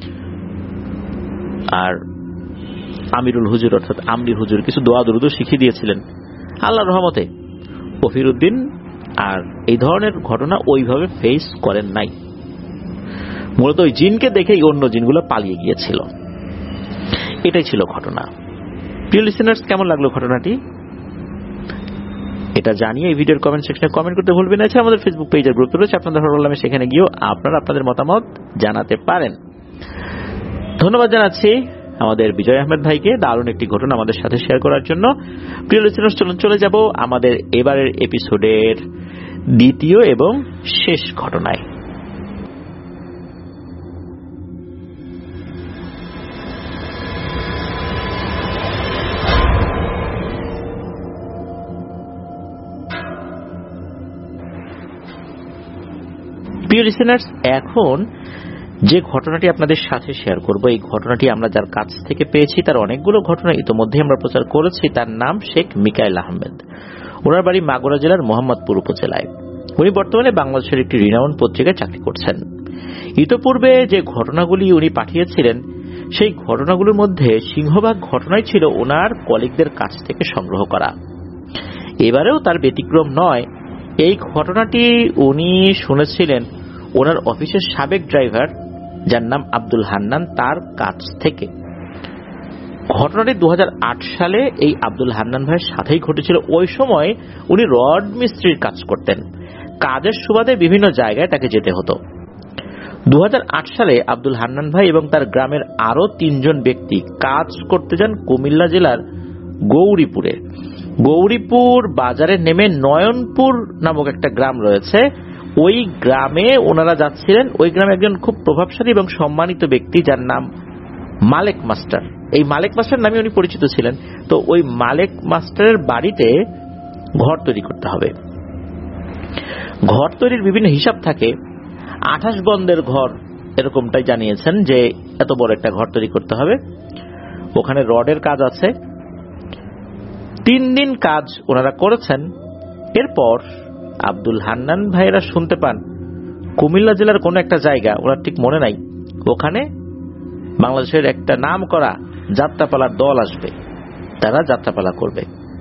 আর আমিরুল হুজুর অর্থাৎ আমরি হুজুর কিছু দোয়া দরুদ শিখিয়ে দিয়েছিলেন। আল্লাহর রহমতে অফিরুদ্দিন আর এই ধরনের ঘটনা ওইভাবে ফেস করেন নাই। মূলত ওই জিনকে দেখেই অন্য জিনগুলো পালিয়ে গিয়েছিল। এটাই ছিল ঘটনা। প্রিয় লিসেনার্স, কেমন লাগলো ঘটনাটি? এটা জানিয়ে এই ভিডিওর কমেন্ট সেকশনে কমেন্ট করতে ভুলবেন না। এছাড়া আমাদের ফেসবুক পেজের গ্রুপ রয়েছে, আপনাদের ভালো লাগলে সেখানে গিয়েও আপনারা আপনাদের মতামত জানাতে পারেন। ধন্যবাদ জানাচ্ছি আমাদের বিজয় আহমেদ ভাইকে দারুণ একটি ঘটনা আমাদের সাথে শেয়ার করার জন্য। প্রিয় লিসেনার্স, চলুন চলে যাব আমাদের এবারের এপিসোডের দ্বিতীয় এবং শেষ ঘটনায়। প্রিয় লিসেনার্স, এখন যে ঘটনাটি আপনাদের সাথে শেয়ার করব, এই ঘটনাটি আমরা যার কাছ থেকে পেয়েছি তার অনেকগুলো ঘটনা ইতিমধ্যে আমরা প্রচার করেছি। তার নাম শেখ মিকাইল আহমেদ। ওনার বাড়ি মাগুরা জেলার মোহাম্মদপুর উপজেলায়। উনি বর্তমানে বাংলাদেশের একটি রিনাউন্ড পত্রিকায় চাকরি করছেন। ইতোপূর্বে যে ঘটনাগুলি উনি পাঠিয়েছিলেন সেই ঘটনাগুলোর মধ্যে সিংহভাগ ঘটনাই ছিল ওনার কলিগদের কাছ থেকে সংগ্রহ করা। এবারেও তার ব্যতিক্রম নয়। এই ঘটনাটি উনি শুনেছিলেন ওনার অফিসের সাবেক ড্রাইভার, যার নাম আব্দুল হান্নান, তার কাছ থেকে। ঘটনাটি 2008 সালে এই আব্দুল হান্নান ভাইয়ের সাথেই ঘটেছিল। ওই সময় উনি রড মিস্ত্রির কাজ করতেন। কাজের সুবাদে বিভিন্ন জায়গায় তাকে যেতে হতো। 2008 সালে আব্দুল হান্নান ভাই এবং তার গ্রামের আরো 3 জন ব্যক্তি কাজ করতে যান কুমিল্লা জেলার গৌরীপুরে। গৌরীপুর বাজারে নেমে নয়নপুর নামক একটা গ্রাম রয়েছে, ওই গ্রামে ওনারা যাচ্ছিলেন। ওই গ্রামে একজন খুব প্রভাবশালী এবং সম্মানিত ব্যক্তি যার নাম মালেক মাস্টার। এই মালেক মাস্টার নামে উনি পরিচিত ছিলেন। তো ওই মালেক মাস্টারের বাড়িতে ঘর তৈরি করতে হবে। ঘর তৈরির বিভিন্ন হিসাব থাকে। 28 বন্দের ঘর এরকমটাই জানিয়েছেন যে এত বড় একটা ঘর তৈরি করতে হবে। ওখানে রডের কাজ আছে। 3 দিন কাজ ওনারা করেছেন। এরপর আব্দুল হান্নান ভাইয়েরা শুনতে পান কুমিল্লা জেলার কোন একটা জায়গা, ওনার ঠিক মনে নাই, ওখানে বাংলাদেশের একটা নাম করা যাত্রাপালার দল আসবে, তারা যাত্রাপালা করবে।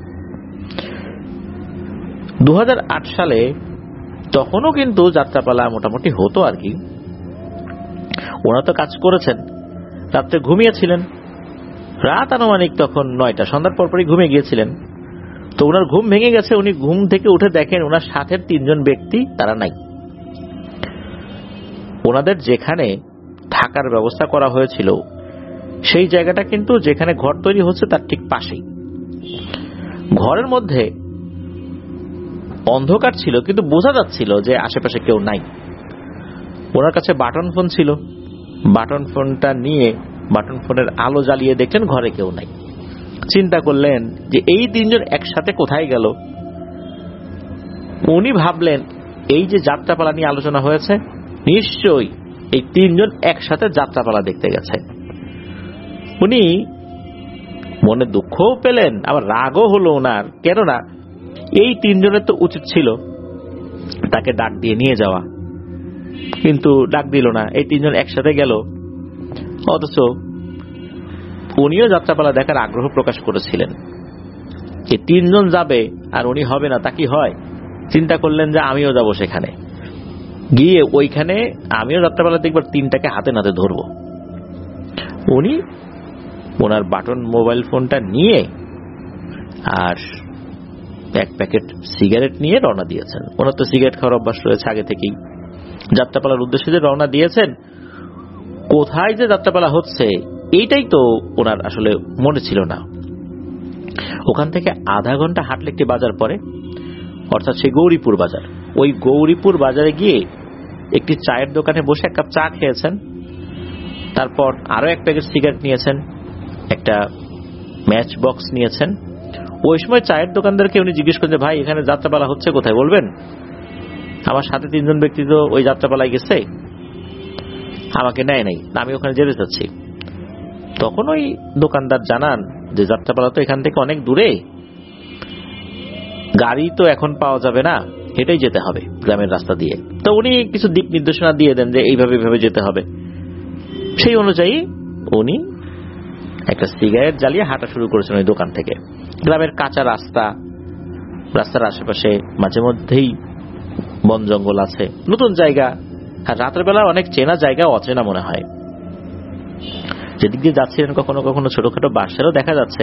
2008 সালে তখনও কিন্তু যাত্রাপালা মোটামুটি হতো আর কি। ওনারা তো কাজ করেছেন, রাত্রে ঘুমিয়েছিলেন। রাত আনুমানিক তখন 9টা, সন্ধ্যার পরপরই ঘুমিয়ে গিয়েছিলেন। তো ওনার ঘুম ভেঙে গেছে। উনি ঘুম থেকে উঠে দেখেন ওনার সাথের 3 জন ব্যক্তি তারা নাই। ওনাদের যেখানে থাকার ব্যবস্থা করা হয়েছিল সেই জায়গাটা কিন্তু যেখানে ঘর তৈরি হচ্ছে তার ঠিক পাশেই। ঘরের মধ্যে অন্ধকার ছিল, কিন্তু বোঝা যাচ্ছিল যে আশেপাশে কেউ নাই। ওনার কাছে বাটন ফোন ছিল। বাটন ফোনটা নিয়ে বাটন ফোনের আলো জ্বালিয়ে দেখলেন ঘরে কেউ নাই। চিন্তা করলেন যে এই 3 জন একসাথে কোথায় গেল। উনি ভাবলেন এই যে যাত্রাপালা নিয়ে আলোচনা হয়েছে, নিশ্চয়ই এই 3 জন একসাথে যাত্রাপালা দেখতে গেছে। উনি মনে দুঃখও পেলেন, আবার রাগও হলো ওনার। কেননা এই 3 জনের তো উচিত ছিল তাকে ডাক দিয়ে নিয়ে যাওয়া, কিন্তু ডাক দিল না। এই 3 জন একসাথে গেল, অথচ উনিও যাত্রাপালা দেখার আগ্রহ প্রকাশ করেছিলেন। এই 3 জন যাবে আর উনি হবে না, তা কি হয়? চিন্তা করলেন যে আমিও যাব সেখানে, গিয়ে ওইখানে আমিও যাত্রাপালা দেখবার 3টাকে হাতে নাতে ধরব। উনি ওনার বাটন মোবাইল ফোনটা নিয়ে আর এক প্যাকেট সিগারেট নিয়ে রওনা দিয়েছেন। ওনার তো সিগারেট খাওয়ার অভ্যাস রয়েছে আগে থেকেই। যাত্রাপালার উদ্দেশ্যে যে রওনা দিয়েছেন, কোথায় যে যাত্রাপালা হচ্ছে এইটাই তো ওনার আসলে মনে ছিল না। ওখান থেকে আধা ঘন্টা হাঁটলে একটি বাজার পড়ে, অর্থাৎ সেই গৌরীপুর বাজার। ওই গৌরীপুর বাজারে গিয়ে একটি চায়ের দোকানে বসে এক কাপ চা খেয়েছেন, তারপর আরো এক প্যাকেট সিগারেট নিয়েছেন, একটা ম্যাচ বক্স নিয়েছেন। ওই সময় চায়ের দোকানদারকে উনি জিজ্ঞেস করছেন, ভাই এখানে যাত্রাপালা হচ্ছে কোথায় বলবেন? আমার সাথে 3 জন ব্যক্তি তো ওই যাত্রাপালায় গেছে, আমাকে নেয় নাই, আমি ওখানে যেতে চাচ্ছি। তখন ওই দোকানদার জানান যে যাত্রাপালা তো এখান থেকে অনেক দূরে, গাড়ি তো এখন পাওয়া যাবে না, হেঁটেই যেতে হবে গ্রামের রাস্তা দিয়ে। তো উনি কিছু দিক নির্দেশনা দিয়ে দেন যে এইভাবে যেতে হবে। সেই অনুযায়ী উনি একটা সিগারেট জ্বালিয়ে হাঁটা শুরু করেছেন ওই দোকান থেকে। গ্রামের কাঁচা রাস্তার আশেপাশে মাঝে মধ্যেই বন জঙ্গল আছে, নতুন জায়গা, আর রাতের বেলা অনেক চেনা জায়গা অচেনা মনে হয়। যেদিক দিয়ে যাচ্ছিলেন কখনো কখনো ছোটখাটো বাসারও দেখা যাচ্ছে।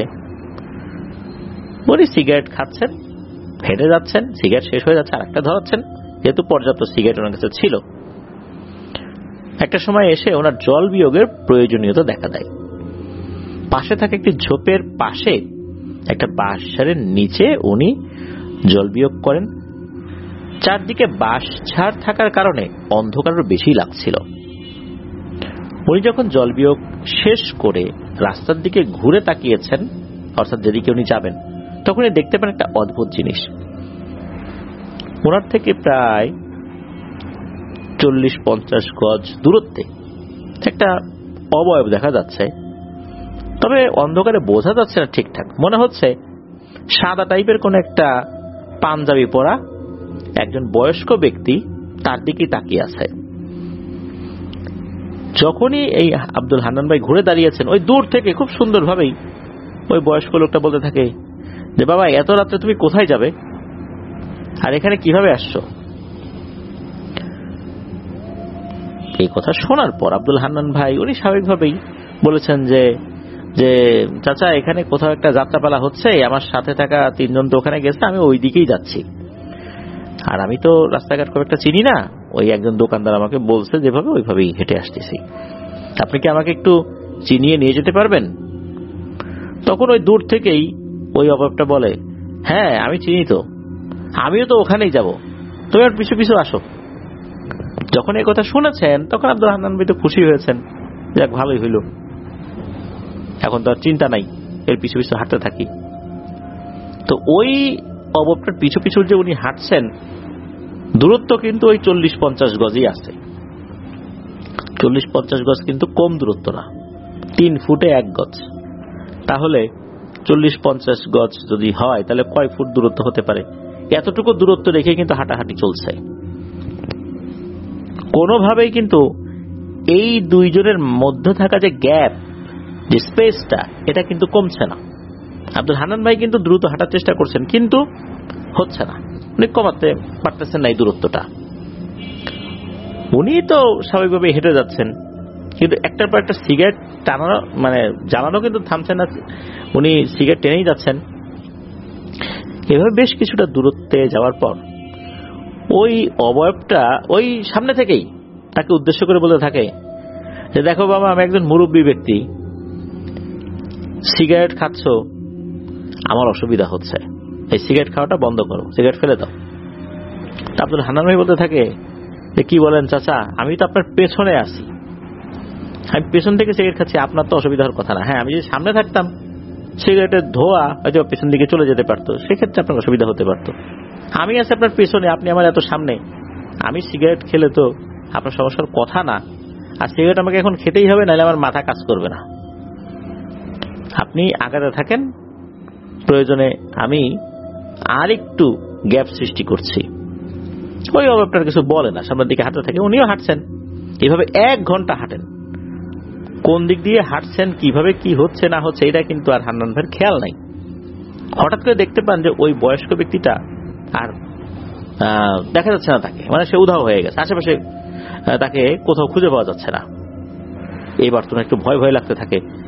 উনি সিগারেট খাচ্ছেন, হেঁটে যাচ্ছেন, সিগারেট শেষ হয়ে যাচ্ছে, আর একটা ধরাচ্ছেন, যেহেতু পর্যাপ্ত সিগারেট ওনার কাছে ছিল। একটা সময় এসে ওনার জল বিয়োগের প্রয়োজনীয়তা দেখা দেয়। পাশে থাকা একটি ঝোপের পাশে একটা বাঁশঝাড়ের নিচে উনি জল বিয়োগ করেন। চারদিকে বাঁশঝাড় থাকার কারণে অন্ধকার বেশি লাগছিল। উনি যখন জল বিয়োগ শেষ করে রাস্তার দিকে ঘুরে তাকিয়েছেন, অর্থাৎ যেদিকে উনি যাবেন, তখন দেখতে পান একটা অদ্ভুত জিনিস। ওনার থেকে প্রায় 40-50 গজ দূরত্বে একটা অবয়ব দেখা যাচ্ছে, তবে অন্ধকারে বোঝা যাচ্ছে না ঠিকঠাক। মনে হচ্ছে সাদা টাইপের কোন একটা পাঞ্জাবি পরা একজন বয়স্ক ব্যক্তি তার দিকেই তাকিয়ে আছে। যখনই এই আব্দুল হান্নান ভাই ঘুরে দাঁড়িয়েছেন, ওই দূর থেকে খুব সুন্দরভাবেই ওই বয়স্ক লোকটা বলতে থাকে যে, বাবা এত রাত্রে তুমি কোথায় যাবে, আর এখানে কিভাবে আসছো? এই কথা শোনার পর আব্দুল হান্নান ভাই উনি স্বাভাবিকভাবেই বলেছেন যে চাচা এখানে কোথাও একটা যাত্রাপালা হচ্ছে, আমার সাথে থাকা 3 জন তো ওখানে গেছে, আমি ওই দিকেই যাচ্ছি, আর আমি তো রাস্তাঘাট খুব একটা চিনি না, ওই একজন দোকানদার আমাকে বলছে যেভাবে ওইভাবেই হেঁটে আসতেছি, আপনি কি আমাকে একটু চিনিয়ে নিয়ে যেতে পারবেন? তখন ওই দূর থেকেই ওই অভাবটা বলে, হ্যাঁ আমি চিনি তো, আমিও তো ওখানেই যাব, তুমি আর পিছু পিছু আসো। যখন এই কথা শুনেছেন তখন আব্দুল হান্নান ভাই তো খুশি হয়েছেন, যাক ভালোই হইল, এখন তো আর চিন্তা নাই, এর পিছু পিছু হাঁটতে থাকি। তো ওই অবয়বটার পিছু পিছু যে উনি হাঁটছেন, দূরত্ব কিন্তু ওই 40-50 গজই আছে। 40-50 গজ কিন্তু কম দূরত্ব না, 3 ফুটে 1 গজ। তাহলে 40-50 গজ যদি হয় তাহলে কয় ফুট দূরত্ব হতে পারে? এতটুকু দূরত্ব রেখে কিন্তু হাঁটাহাঁটি চলছে। কোনোভাবেই কিন্তু এই 2 জনের মধ্যে থাকা যে গ্যাপ, যে স্পেসটা, এটা কিন্তু কমছে না। আব্দুল হান্নান ভাই কিন্তু দ্রুত হাঁটার চেষ্টা করছেন, কিন্তু হচ্ছে না, উনি কমাতে পারতেছেন না এই দূরত্বটা। উনি তো স্বাভাবিকভাবে হেঁটে যাচ্ছেন, কিন্তু একটার পর একটা সিগারেট টানানো মানে জ্বালানো কিন্তু থামছে না, উনি সিগারেট টেনেই যাচ্ছেন। এভাবে বেশ কিছুটা দূরত্বে যাওয়ার পর ওই অবয়বটা ওই সামনে থেকেই তাকে উদ্দেশ্য করে বলতে থাকে যে, দেখো বাবা আমি একজন মুরব্বী ব্যক্তি, সিগারেট খাচ্ছ, আমার অসুবিধা হচ্ছে, এই সিগারেট খাওয়াটা বন্ধ করো, সিগারেট ফেলে দাও। আব্দুল হান্নান ভাই বলতে থাকে যে, কি বলেন চাচা, আমি তো আপনার পেছনে আছি, আমি পেছন থেকে সিগারেট খাচ্ছি, আপনার তো অসুবিধা হওয়ার কথা না। হ্যাঁ আমি যদি সামনে থাকতাম, সিগারেটের ধোয়া হয়তো পেছন দিকে চলে যেতে পারতো, সেক্ষেত্রে আপনার অসুবিধা হতে পারতো। আমি আছি আপনার পেছনে, আপনি আমার এত সামনে, আমি সিগারেট খেলে তো আপনার সমস্যার কথা না, আর সিগারেট আমাকে এখন খেতেই হবে, নাহলে আমার মাথা কাজ করবে না। আপনি আগাতে থাকেন, প্রয়োজনে আমি আর একটু গ্যাপ সৃষ্টি করছি। ওই অভাবটার কিছু বলে না, সামনের দিকে হাঁটতে থাকে, উনিও হাঁটছেন। এইভাবে 1 ঘন্টা হাঁটেন। কোন দিক দিয়ে হাঁটছেন, কিভাবে কি হচ্ছে না হচ্ছে, এটা কিন্তু আর হান্নান ভাইয়ের খেয়াল নাই। হঠাৎ করে দেখতে পান যে ওই বয়স্ক ব্যক্তিটা আর দেখা যাচ্ছে না তাকে, মানে সে উধাও হয়ে গেছে, আশেপাশে তাকে কোথাও খুঁজে পাওয়া যাচ্ছে না। এবার তো একটু ভয় ভয় লাগতে থাকে,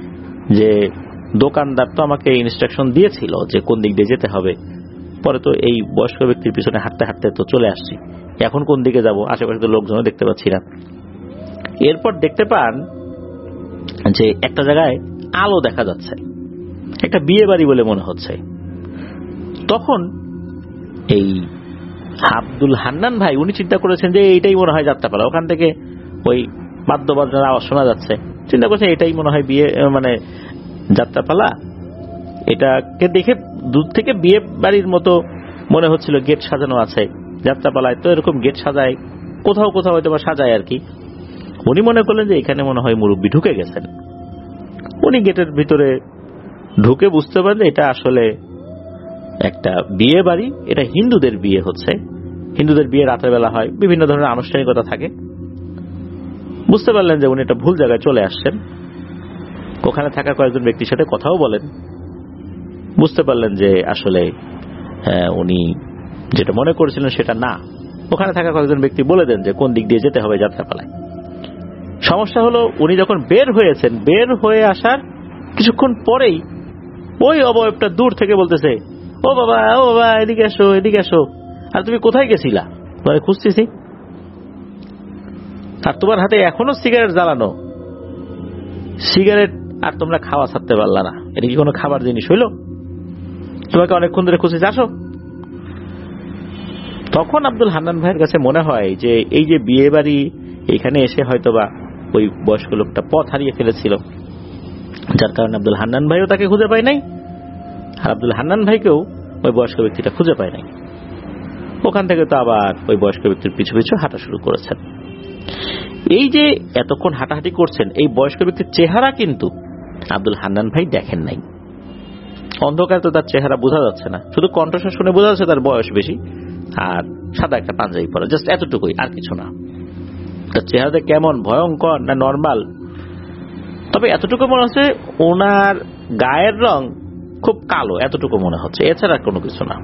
যে দোকানদার তো আমাকে ইনস্ট্রাকশন দিয়েছিল যে কোন দিক দিয়ে যেতে হবে, পরে তো এই বয়স্ক ব্যক্তির পিছনে হাঁটতে হাঁটতে তো চলে আসছি, এখন কোন দিকে যাব, আশেপাশে তো লোকজনও দেখতে পাচ্ছি না। এরপর দেখতে পান যে একটা জায়গায় আলো দেখা যাচ্ছে, একটা বিয়ে বাড়ি বলে মনে হচ্ছে। তখন এই আব্দুল হান্নান ভাই উনি চিন্তা করেছেন যে এইটাই মনে হয় যাত্রাপালা, ওখান থেকে ওই বাদ্যবাজনার আওয়াজ শোনা যাচ্ছে, চিন্তা করছেন এটাই মনে হয় বিয়ে মানে যাত্রাপালা। এটাকে দেখে দূর থেকে বিয়ে বাড়ির মতো মনে হচ্ছিল, গেট সাজানো আছে, যাত্রাপালায় তো এরকম গেট সাজায়, কোথাও কোথাও হয়তো বা সাজায় আর কি। উনি মনে করলেন যে এখানে মনে হয় মুরব্বী ঢুকে গেছেন। উনি গেটের ভিতরে ঢুকে বুঝতে পারলেন এটা আসলে একটা বিয়ে বাড়ি, এটা হিন্দুদের বিয়ে হচ্ছে। হিন্দুদের বিয়ে রাতের বেলা হয়, বিভিন্ন ধরনের আনুষ্ঠানিকতা থাকে। বুঝতে পারলেন যে উনি একটা ভুল জায়গায় চলে আসছেন। ওখানে থাকা কয়েকজন ব্যক্তির সাথে কথাও বলেন, বুঝতে পারলেন যে আসলে উনি যেটা মনে করেছিলেন সেটা না। ওখানে থাকা কয়েকজন ব্যক্তি বলে দেন যে কোন দিক দিয়ে যেতে হবে যাত্রাপালায়। সমস্যা হলো উনি যখন বের হয়েছেন, বের হয়ে আসার কিছুক্ষণ পরেই ওই অবয়বটা দূর থেকে বলতেছে, ও বাবা এদিকে আসো, এদিকে আসো। আর তুমি কোথায় গেছিলা? মানে খুঁজতেছি, আর তোমার হাতে এখনো সিগারেট জ্বালানো, সিগারেট আর তোমরা খাওয়া ছাড়তে পারলা না, এটা কি কোনো খাবার জিনিস হইল? তোমাকে অনেকক্ষণ ধরে খুঁজেছি, আসো। তখন আব্দুল হান্নান ভাইয়ের কাছে মনে হয় যে এই যে বিয়ে বাড়ি, এখানে এসে হয়তোবা ওই বয়স্ক লোকটা পথ হারিয়ে ফেলেছিল, যার কারণে আব্দুল হান্নান ভাইও তাকে খুঁজে পায় নাই, আর আব্দুল হান্নান ভাইকেও ওই বয়স্ক ব্যক্তিটা খুঁজে পায় নাই। ওখান থেকে তো আবার ওই বয়স্ক ব্যক্তির পিছু পিছু হাঁটা শুরু করেছেন। এই যে এতক্ষণ হাঁটাহাঁটি করছেন, এই বয়স্ক ব্যক্তির চেহারা কিন্তু আব্দুল হান্নান ভাই দেখেন নাই। অন্ধকার তো তার চেহারা বোঝা যাচ্ছে না, শুধু কণ্ঠস্বর শুনে বোঝা যাচ্ছে তার বয়স বেশি, আর সাদা একটা পাঞ্জাবি পরা, জাস্ট এতটুকুই, আর কিছু না। তার চেহারাতে কেমন ভয়ঙ্কর না নরমাল, তবে এতটুকু মনে হচ্ছে ওনার গায়ের রং খুব কালো, এতটুকু মনে হচ্ছে, এছাড়া কোনো কিছু না।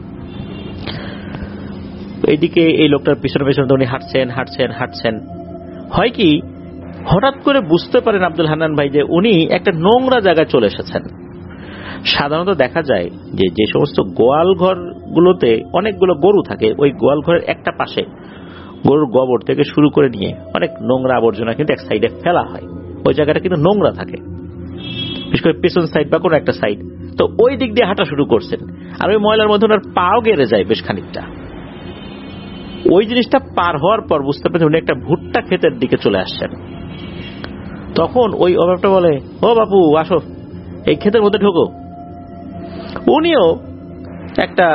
এইদিকে এই লোকটার পিছনে পিছনে উনি হাঁটছেন হাঁটছেন হাঁটছেন। হয় কি, হঠাৎ করে বুঝতে পারেন আব্দুল হান্নান ভাই যে উনি একটা নোংরা জায়গায় চলে এসেছেন। সাধারণত দেখা যায় যে যে সমস্ত গোয়াল ঘরগুলোতে অনেকগুলো গরু থাকে, ওই গোয়াল ঘরের একটা পাশে গরুর গোবর থেকে শুরু করে নিয়ে অনেক নোংরা আবর্জনা কিন্তু এক সাইডে ফেলা হয়। ওই জায়গাটা কিন্তু নোংরা থাকে, বিশেষ করে পেছন সাইড বা কোনো একটা সাইড। তো ওই দিক দিয়ে হাঁটা শুরু করছেন, আর ওই ময়লার মধ্যে ওনার পাও গেড়ে যায় বেশ খানিকটা। ওই জিনিসটা পার হওয়ার পর বুঝতে পারছেন উনি একটা ভুট্টা ক্ষেতের দিকে চলে আসছেন। তখন ওই অভাবটা বলে, ও বাপু আসো, এই ক্ষেতের মধ্যে ঢোকো। উনিও একটা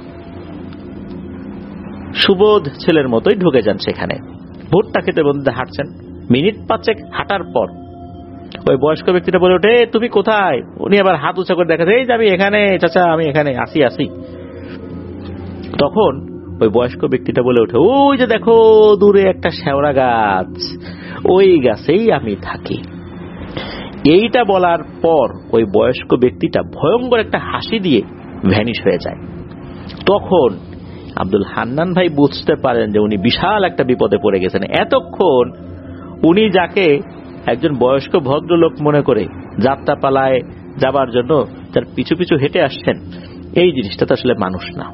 সুবোধ ছেলের মতোই ঢুকে যান সেখানে, ভুট্টা ক্ষেতের মধ্যে হাঁটছেন। মিনিট 5 হাঁটার পর ওই বয়স্ক ব্যক্তিটা বলে ওঠে, তুমি কোথায়? উনি আবার হাত উঁচা করে দেখাচ্ছে, এই যে আমি এখানে চাচা, আমি এখানে আসি। তখন ওই বয়স্ক ব্যক্তিটা বলে ওঠে, ওই যে দেখো দূরে একটা শেওড়া গাছ, ওই গাছেই আমি থাকি। এইটা বলার পর ওই বয়স্ক ব্যক্তিটা ভয়ঙ্কর একটা হাসি দিয়ে ভ্যানিশ হয়ে যায়। তখন আব্দুল হান্নান ভাই বুঝতে পারেন যে উনি বিশাল একটা বিপদে পড়ে গেছেন। এতক্ষণ উনি যাকে একজন বয়স্ক ভদ্রলোক মনে করে যাত্রাপালায় যাবার জন্য তার পিছু পিছু হেঁটে আসছেন, এই জিনিসটা তো আসলে মানুষ না।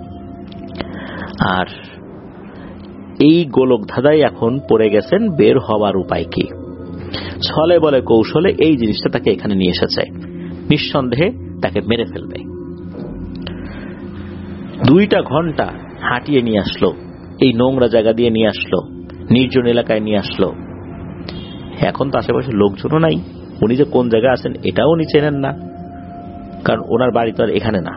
আর এই গোলক ধাঁধায় এখন পড়ে গেছেন, বের হওয়ার উপায় কি? ছলে বলে কৌশলে এই জিনিসটা তাকে এখানে নিয়ে এসেছে, নিঃসন্দেহে তাকে মেরে ফেলবে। 2টা ঘন্টা হাঁটিয়ে নিয়ে আসলো, এই নোংরা জায়গা দিয়ে নিয়ে আসলো, নির্জন এলাকায় নিয়ে আসলো। এখন তো আশেপাশে লোকজনও নাই, উনি যে কোন জায়গায় আছেন এটাও উনি চেনেন না, কারণ ওনার বাড়ি তো আর এখানে না।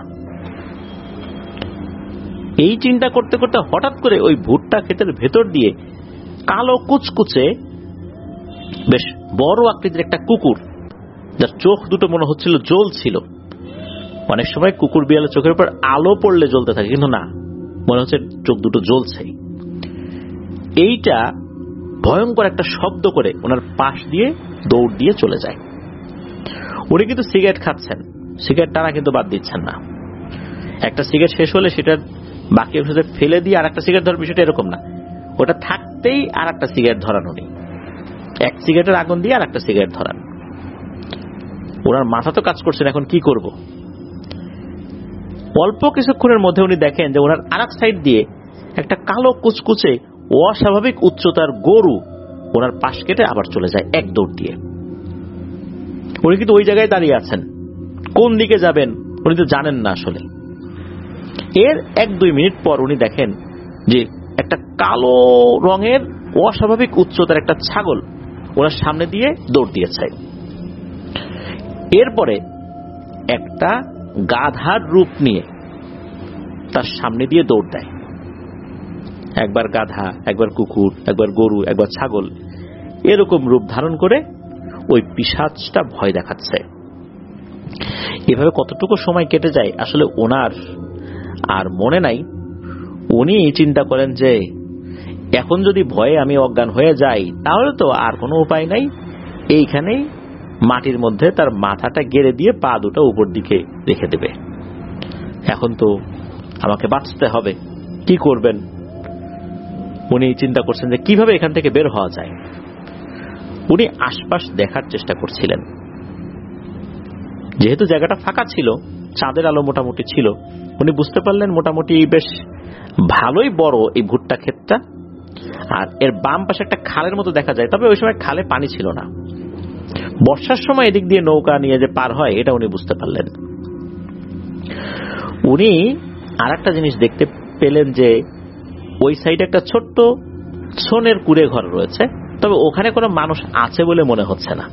এই চিন্তা করতে করতে হঠাৎ করে ওই ভুট্টা ক্ষেতের ভেতর দিয়ে কালো কুচকুচে বেশ বড় আকৃতির একটা কুকুর, যার চোখ দুটো মনে হচ্ছিল জ্বলছিল। অনেক সময় কুকুর বিড়ালের চোখের উপর আলো পড়লে জ্বলতে থাকে, কিন্তু না, মনে হচ্ছে চোখ দুটো জ্বলছে। এইটা ভয়ঙ্কর একটা শব্দ করে ওনার পাশ দিয়ে দৌড় দিয়ে চলে যায়। উনি কিন্তু সিগারেট খাচ্ছেন, সিগারেট টানা কিন্তু বাদ দিচ্ছেন না। একটা সিগারেট শেষ হলে সেটা বাকি অংশতে ফেলে দিয়ে আর একটা সিগারেট ধরার বিষয়টা এরকম না, ওটা থাকতেই আর একটা সিগারেট ধরান উনি। এক সিগারেটের আগুন দিয়ে আর একটা সিগারেট ধরান। ওনার মাথা তো কাজ করছে না, এখন কি করব। অল্প কিছুক্ষণের মধ্যে উনি দেখেন যে ওনার আরেক সাইড দিয়ে একটা কালো কুচকুচে অস্বাভাবিক উচ্চতার গরু ওনার পাশ কেটে আবার চলে যায় এক দৌড় দিয়ে। উনি কিন্তু ওই জায়গায় দাঁড়িয়ে আছেন, কোন দিকে যাবেন উনি তো জানেন না আসলে। এর 1-2 মিনিট পর উনি দেখেন যে একটা কালো রঙের অস্বাভাবিক উচ্চতার একটা ছাগল ওনার সামনে দিয়ে দৌড় দিয়েছে। এরপরে একটা গাধার রূপ নিয়ে তার সামনে দিয়ে দৌড় দেয়। একবার গাধা, একবার কুকুর, একবার গরু, একবার ছাগল, এরকম রূপ ধারণ করে ওই পিশাচটা ভয় দেখাচ্ছে। এভাবে কতটুকু সময় কেটে যায় আসলে ওনার আর মনে নাই। উনি চিন্তা করেন যে এখন যদি ভয়ে আমি অজ্ঞান হয়ে যাই তাহলে তো আর কোনো উপায় নাই, এইখানেই মাটির মধ্যে তার মাথাটা গেড়ে দিয়ে পা দুটো উপর দিকে রেখে দেবে। এখন তো আমাকে বাঁচতে হবে, কি করবেন? উনি চিন্তা করছেন যে কিভাবে এখান থেকে বের হওয়া যায়। উনি আশপাশ দেখার চেষ্টা করছিলেন। যেহেতু জায়গাটা ফাঁকা ছিল, চাঁদের আলো মোটামুটি ছিল, উনি বুঝতে পারলেন মোটামুটি বেশ ভালোই বড় এই ভুট্টা ক্ষেতটা। আর এর বাম পাশে একটা খালের মতো দেখা যায়, তবে ওই সময় খালে পানি ছিল না। বর্ষার সময় এদিক দিয়ে নৌকা নিয়ে যে পার হয় এটা উনি বুঝতে পারলেন। উনি আর একটা জিনিস দেখতে পেলেন যে ওই সাইডে একটা ছোট্ট ছনের কুড়ে ঘর রয়েছে, তবে ওখানে কোনো মানুষ আছে বলে মনে হচ্ছে না।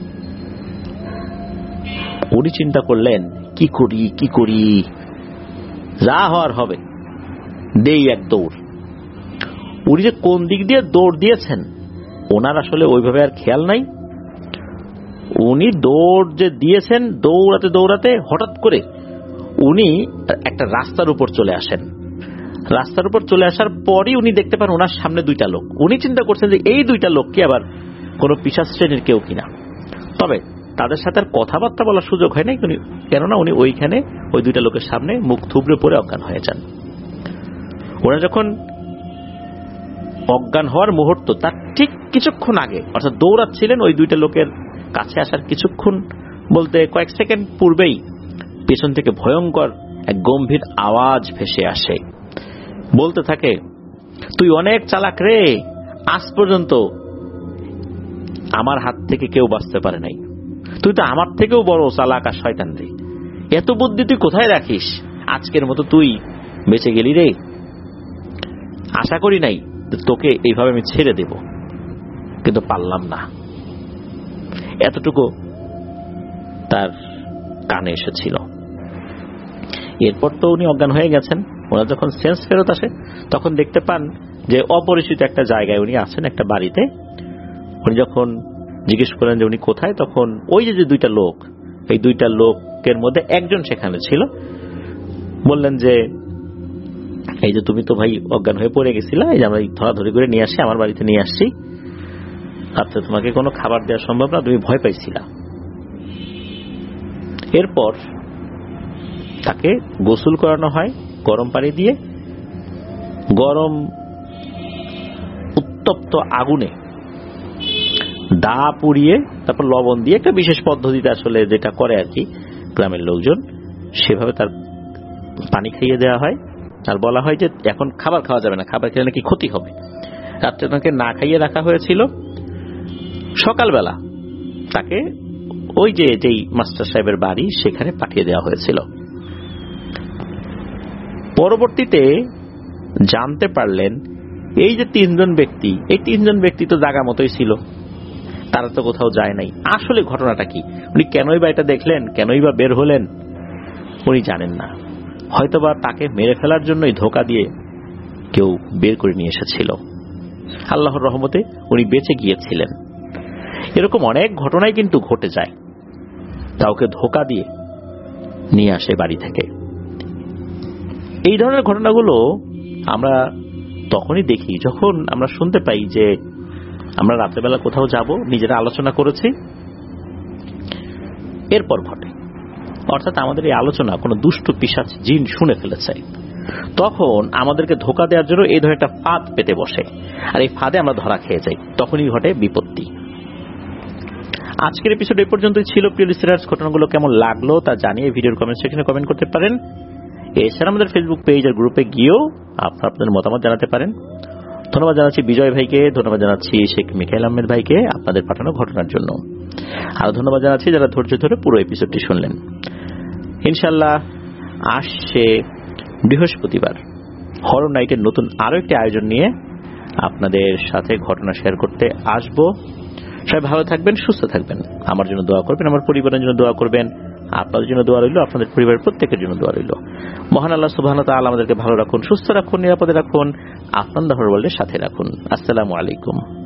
উনি চিন্তা করলেন কি করি, যা হওয়ার হবে, দেই এক দৌড়। উনি যে কোন দিক দিয়ে দৌড় দিয়েছেন ওনার আসলে ওইভাবে আর খেয়াল নাই। উনি দৌড় যে দিয়েছেন, দৌড়াতে দৌড়াতে হঠাৎ করে উনি একটা রাস্তার উপর চলে আসেন। রাস্তার উপর চলে আসার পরই উনি দেখতে পান ওনার সামনে 2টা লোক। উনি চিন্তা করছেন যে এই 2টা লোক কি আবার কোনো পিশাচ শ্রেণীর কেউ কিনা। তবে তাদের সাথে আর কথাবার্তা বলার সুযোগ হয় নাই, কেননা উনি ওইখানে ওই 2টা লোকের সামনে মুখ থুবড়ে পড়ে অজ্ঞান হয়ে যান। ওরা যখন অজ্ঞান হওয়ার মুহূর্ত তার ঠিক কিছুক্ষণ আগে, অর্থাৎ দৌড়াচ্ছিলেন ওই 2টা লোকের কাছে আসার কিছুক্ষণ বলতে কয়েক সেকেন্ড পূর্বেই পেছন থেকে ভয়ঙ্কর এক গম্ভীর আওয়াজ ভেসে আসে। বলতে থাকে, তুই অনেক চালাক রে, আজ পর্যন্ত আমার হাত থেকে কেউ বাঁচতে পারে নাই, তুই তো আমার থেকেও বড় চালাক আর শয়তান রে, এত বুদ্ধি তুই কোথায় রাখিস? আজকের মতো তুই বেঁচে গেলি রে, আশা করি নাই তোকে এইভাবে আমি ছেড়ে দেব, কিন্তু পারলাম না। এতটুকু তার কানে এসেছিল। এরপর তো উনি অজ্ঞান হয়ে গেছেন। ওনার যখন সেন্স ফেরত আসে তখন দেখতে পান যে অপরিচিত একটা জায়গায় উনি আছেন, একটা বাড়িতে। উনি যখন জিজ্ঞেস করেন যে উনি কোথায়, তখন ওই যে 2টা লোক, এই 2টা লোকের মধ্যে একজন সেখানে ছিল। বললেন যে এই যে তুমি তো ভাই অজ্ঞান হয়ে পড়ে গেছিলা, এই যে আমরা ধরাধরি করে নিয়ে আসি, আমার বাড়িতে নিয়ে আসছি, আচ্ছা তোমাকে কোনো খাবার দেওয়া সম্ভব না, তুমি ভয় পাইছিলা। এরপর তাকে গোসল করানো হয় গরম পানি দিয়ে। গরম উত্তপ্ত আগুনে দা পুড়িয়ে তারপর লবণ দিয়ে, একটা বিশেষ পদ্ধতিতে আসলে যেটা করে আর কি গ্রামের লোকজন, সেভাবে তার পানি খাইয়ে দেওয়া হয়। আর বলা হয় যে এখন খাবার খাওয়া যাবে না, খাবার খেলে নাকি ক্ষতি হবে। রাত্রে তাকে না খাইয়ে রাখা হয়েছিল। সকালবেলা তাকে ওই যে যেই মাস্টার সাহেবের বাড়ি সেখানে পাঠিয়ে দেওয়া হয়েছিল। পরবর্তীতে জানতে পারলেন এই যে 3জন ব্যক্তি, এই 3জন ব্যক্তি তো জায়গা মতোই ছিল, তারা তো কোথাও যায় নাই। আসলে ঘটনাটা কি, উনি কেনই বা এটা দেখলেন, কেনই বা বের হলেন, উনি জানেন না। হয়তোবা তাকে মেরে ফেলার জন্যই ধোঁকা দিয়ে কেউ বের করে নিয়ে এসেছিল। আল্লাহর রহমতে উনি বেঁচে গিয়েছিলেন। এরকম অনেক ঘটনাই কিন্তু ঘটে যায়, কাউকে ধোঁকা দিয়ে নিয়ে আসে বাড়ি থেকে। এই ধরনের ঘটনাগুলো আমরা তখনই দেখি যখন আমরা শুনতে পাই যে আমরা রাত্রেবেলা কোথাও যাব, নিজেরা আলোচনা করেছি, এরপর ঘটে। অর্থাৎ আমাদের এই আলোচনা কোনো দুষ্ট পিশাচ জিন শুনে ফেলেছে, তখন আমাদেরকে ধোঁকা দেওয়ার জন্য এই ধরনের একটা ফাঁদ পেতে বসে, আর এই ফাঁদে আমরা ধরা খেয়ে যাই, তখনই ঘটে বিপত্তি। আজকের এপিসোড এই পর্যন্তই ছিল। প্রিয় লিসেনার্স, ঘটনাগুলো কেমন লাগলো তা জানিয়ে ভিডিওর কমেন্ট সেকশনে কমেন্ট করতে পারেন। এছাড়া আমাদের ফেসবুক পেজ আর গ্রুপে গিয়েও আপনাদের মতামত জানাতে পারেন। ধন্যবাদ জানাচ্ছি বিজয় ভাইকে, ধন্যবাদ জানাচ্ছি শেখ মিকাইল আহমেদ ভাইকে আপনাদের পাঠানো ঘটনার জন্য। আরো ধন্যবাদ জানাচ্ছি যারা ধৈর্য ধরে পুরো এপিসোডটি শুনলেন। ইনশাআল্লাহ আসছে বৃহস্পতিবার হরর নাইটের নতুন আরো একটি আয়োজন নিয়ে আপনাদের সাথে ঘটনা শেয়ার করতে আসবো। সবাই ভালো থাকবেন, সুস্থ থাকবেন। আমার জন্য দোয়া করবেন, আমার পরিবারের জন্য দোয়া করবেন। আপনাদের জন্য দোয়া রইল, আপনাদের পরিবারের প্রত্যেকের জন্য দোয়া রইল। মহান আল্লাহ সুবহানাহু ওয়া তাআলা আমাদেরকে ভালো রাখুন, সুস্থ রাখুন, নিরাপদে রাখুন, আপনাদের ওয়ার্ল্ডের সাথে রাখুন। আসসালামু আলাইকুম।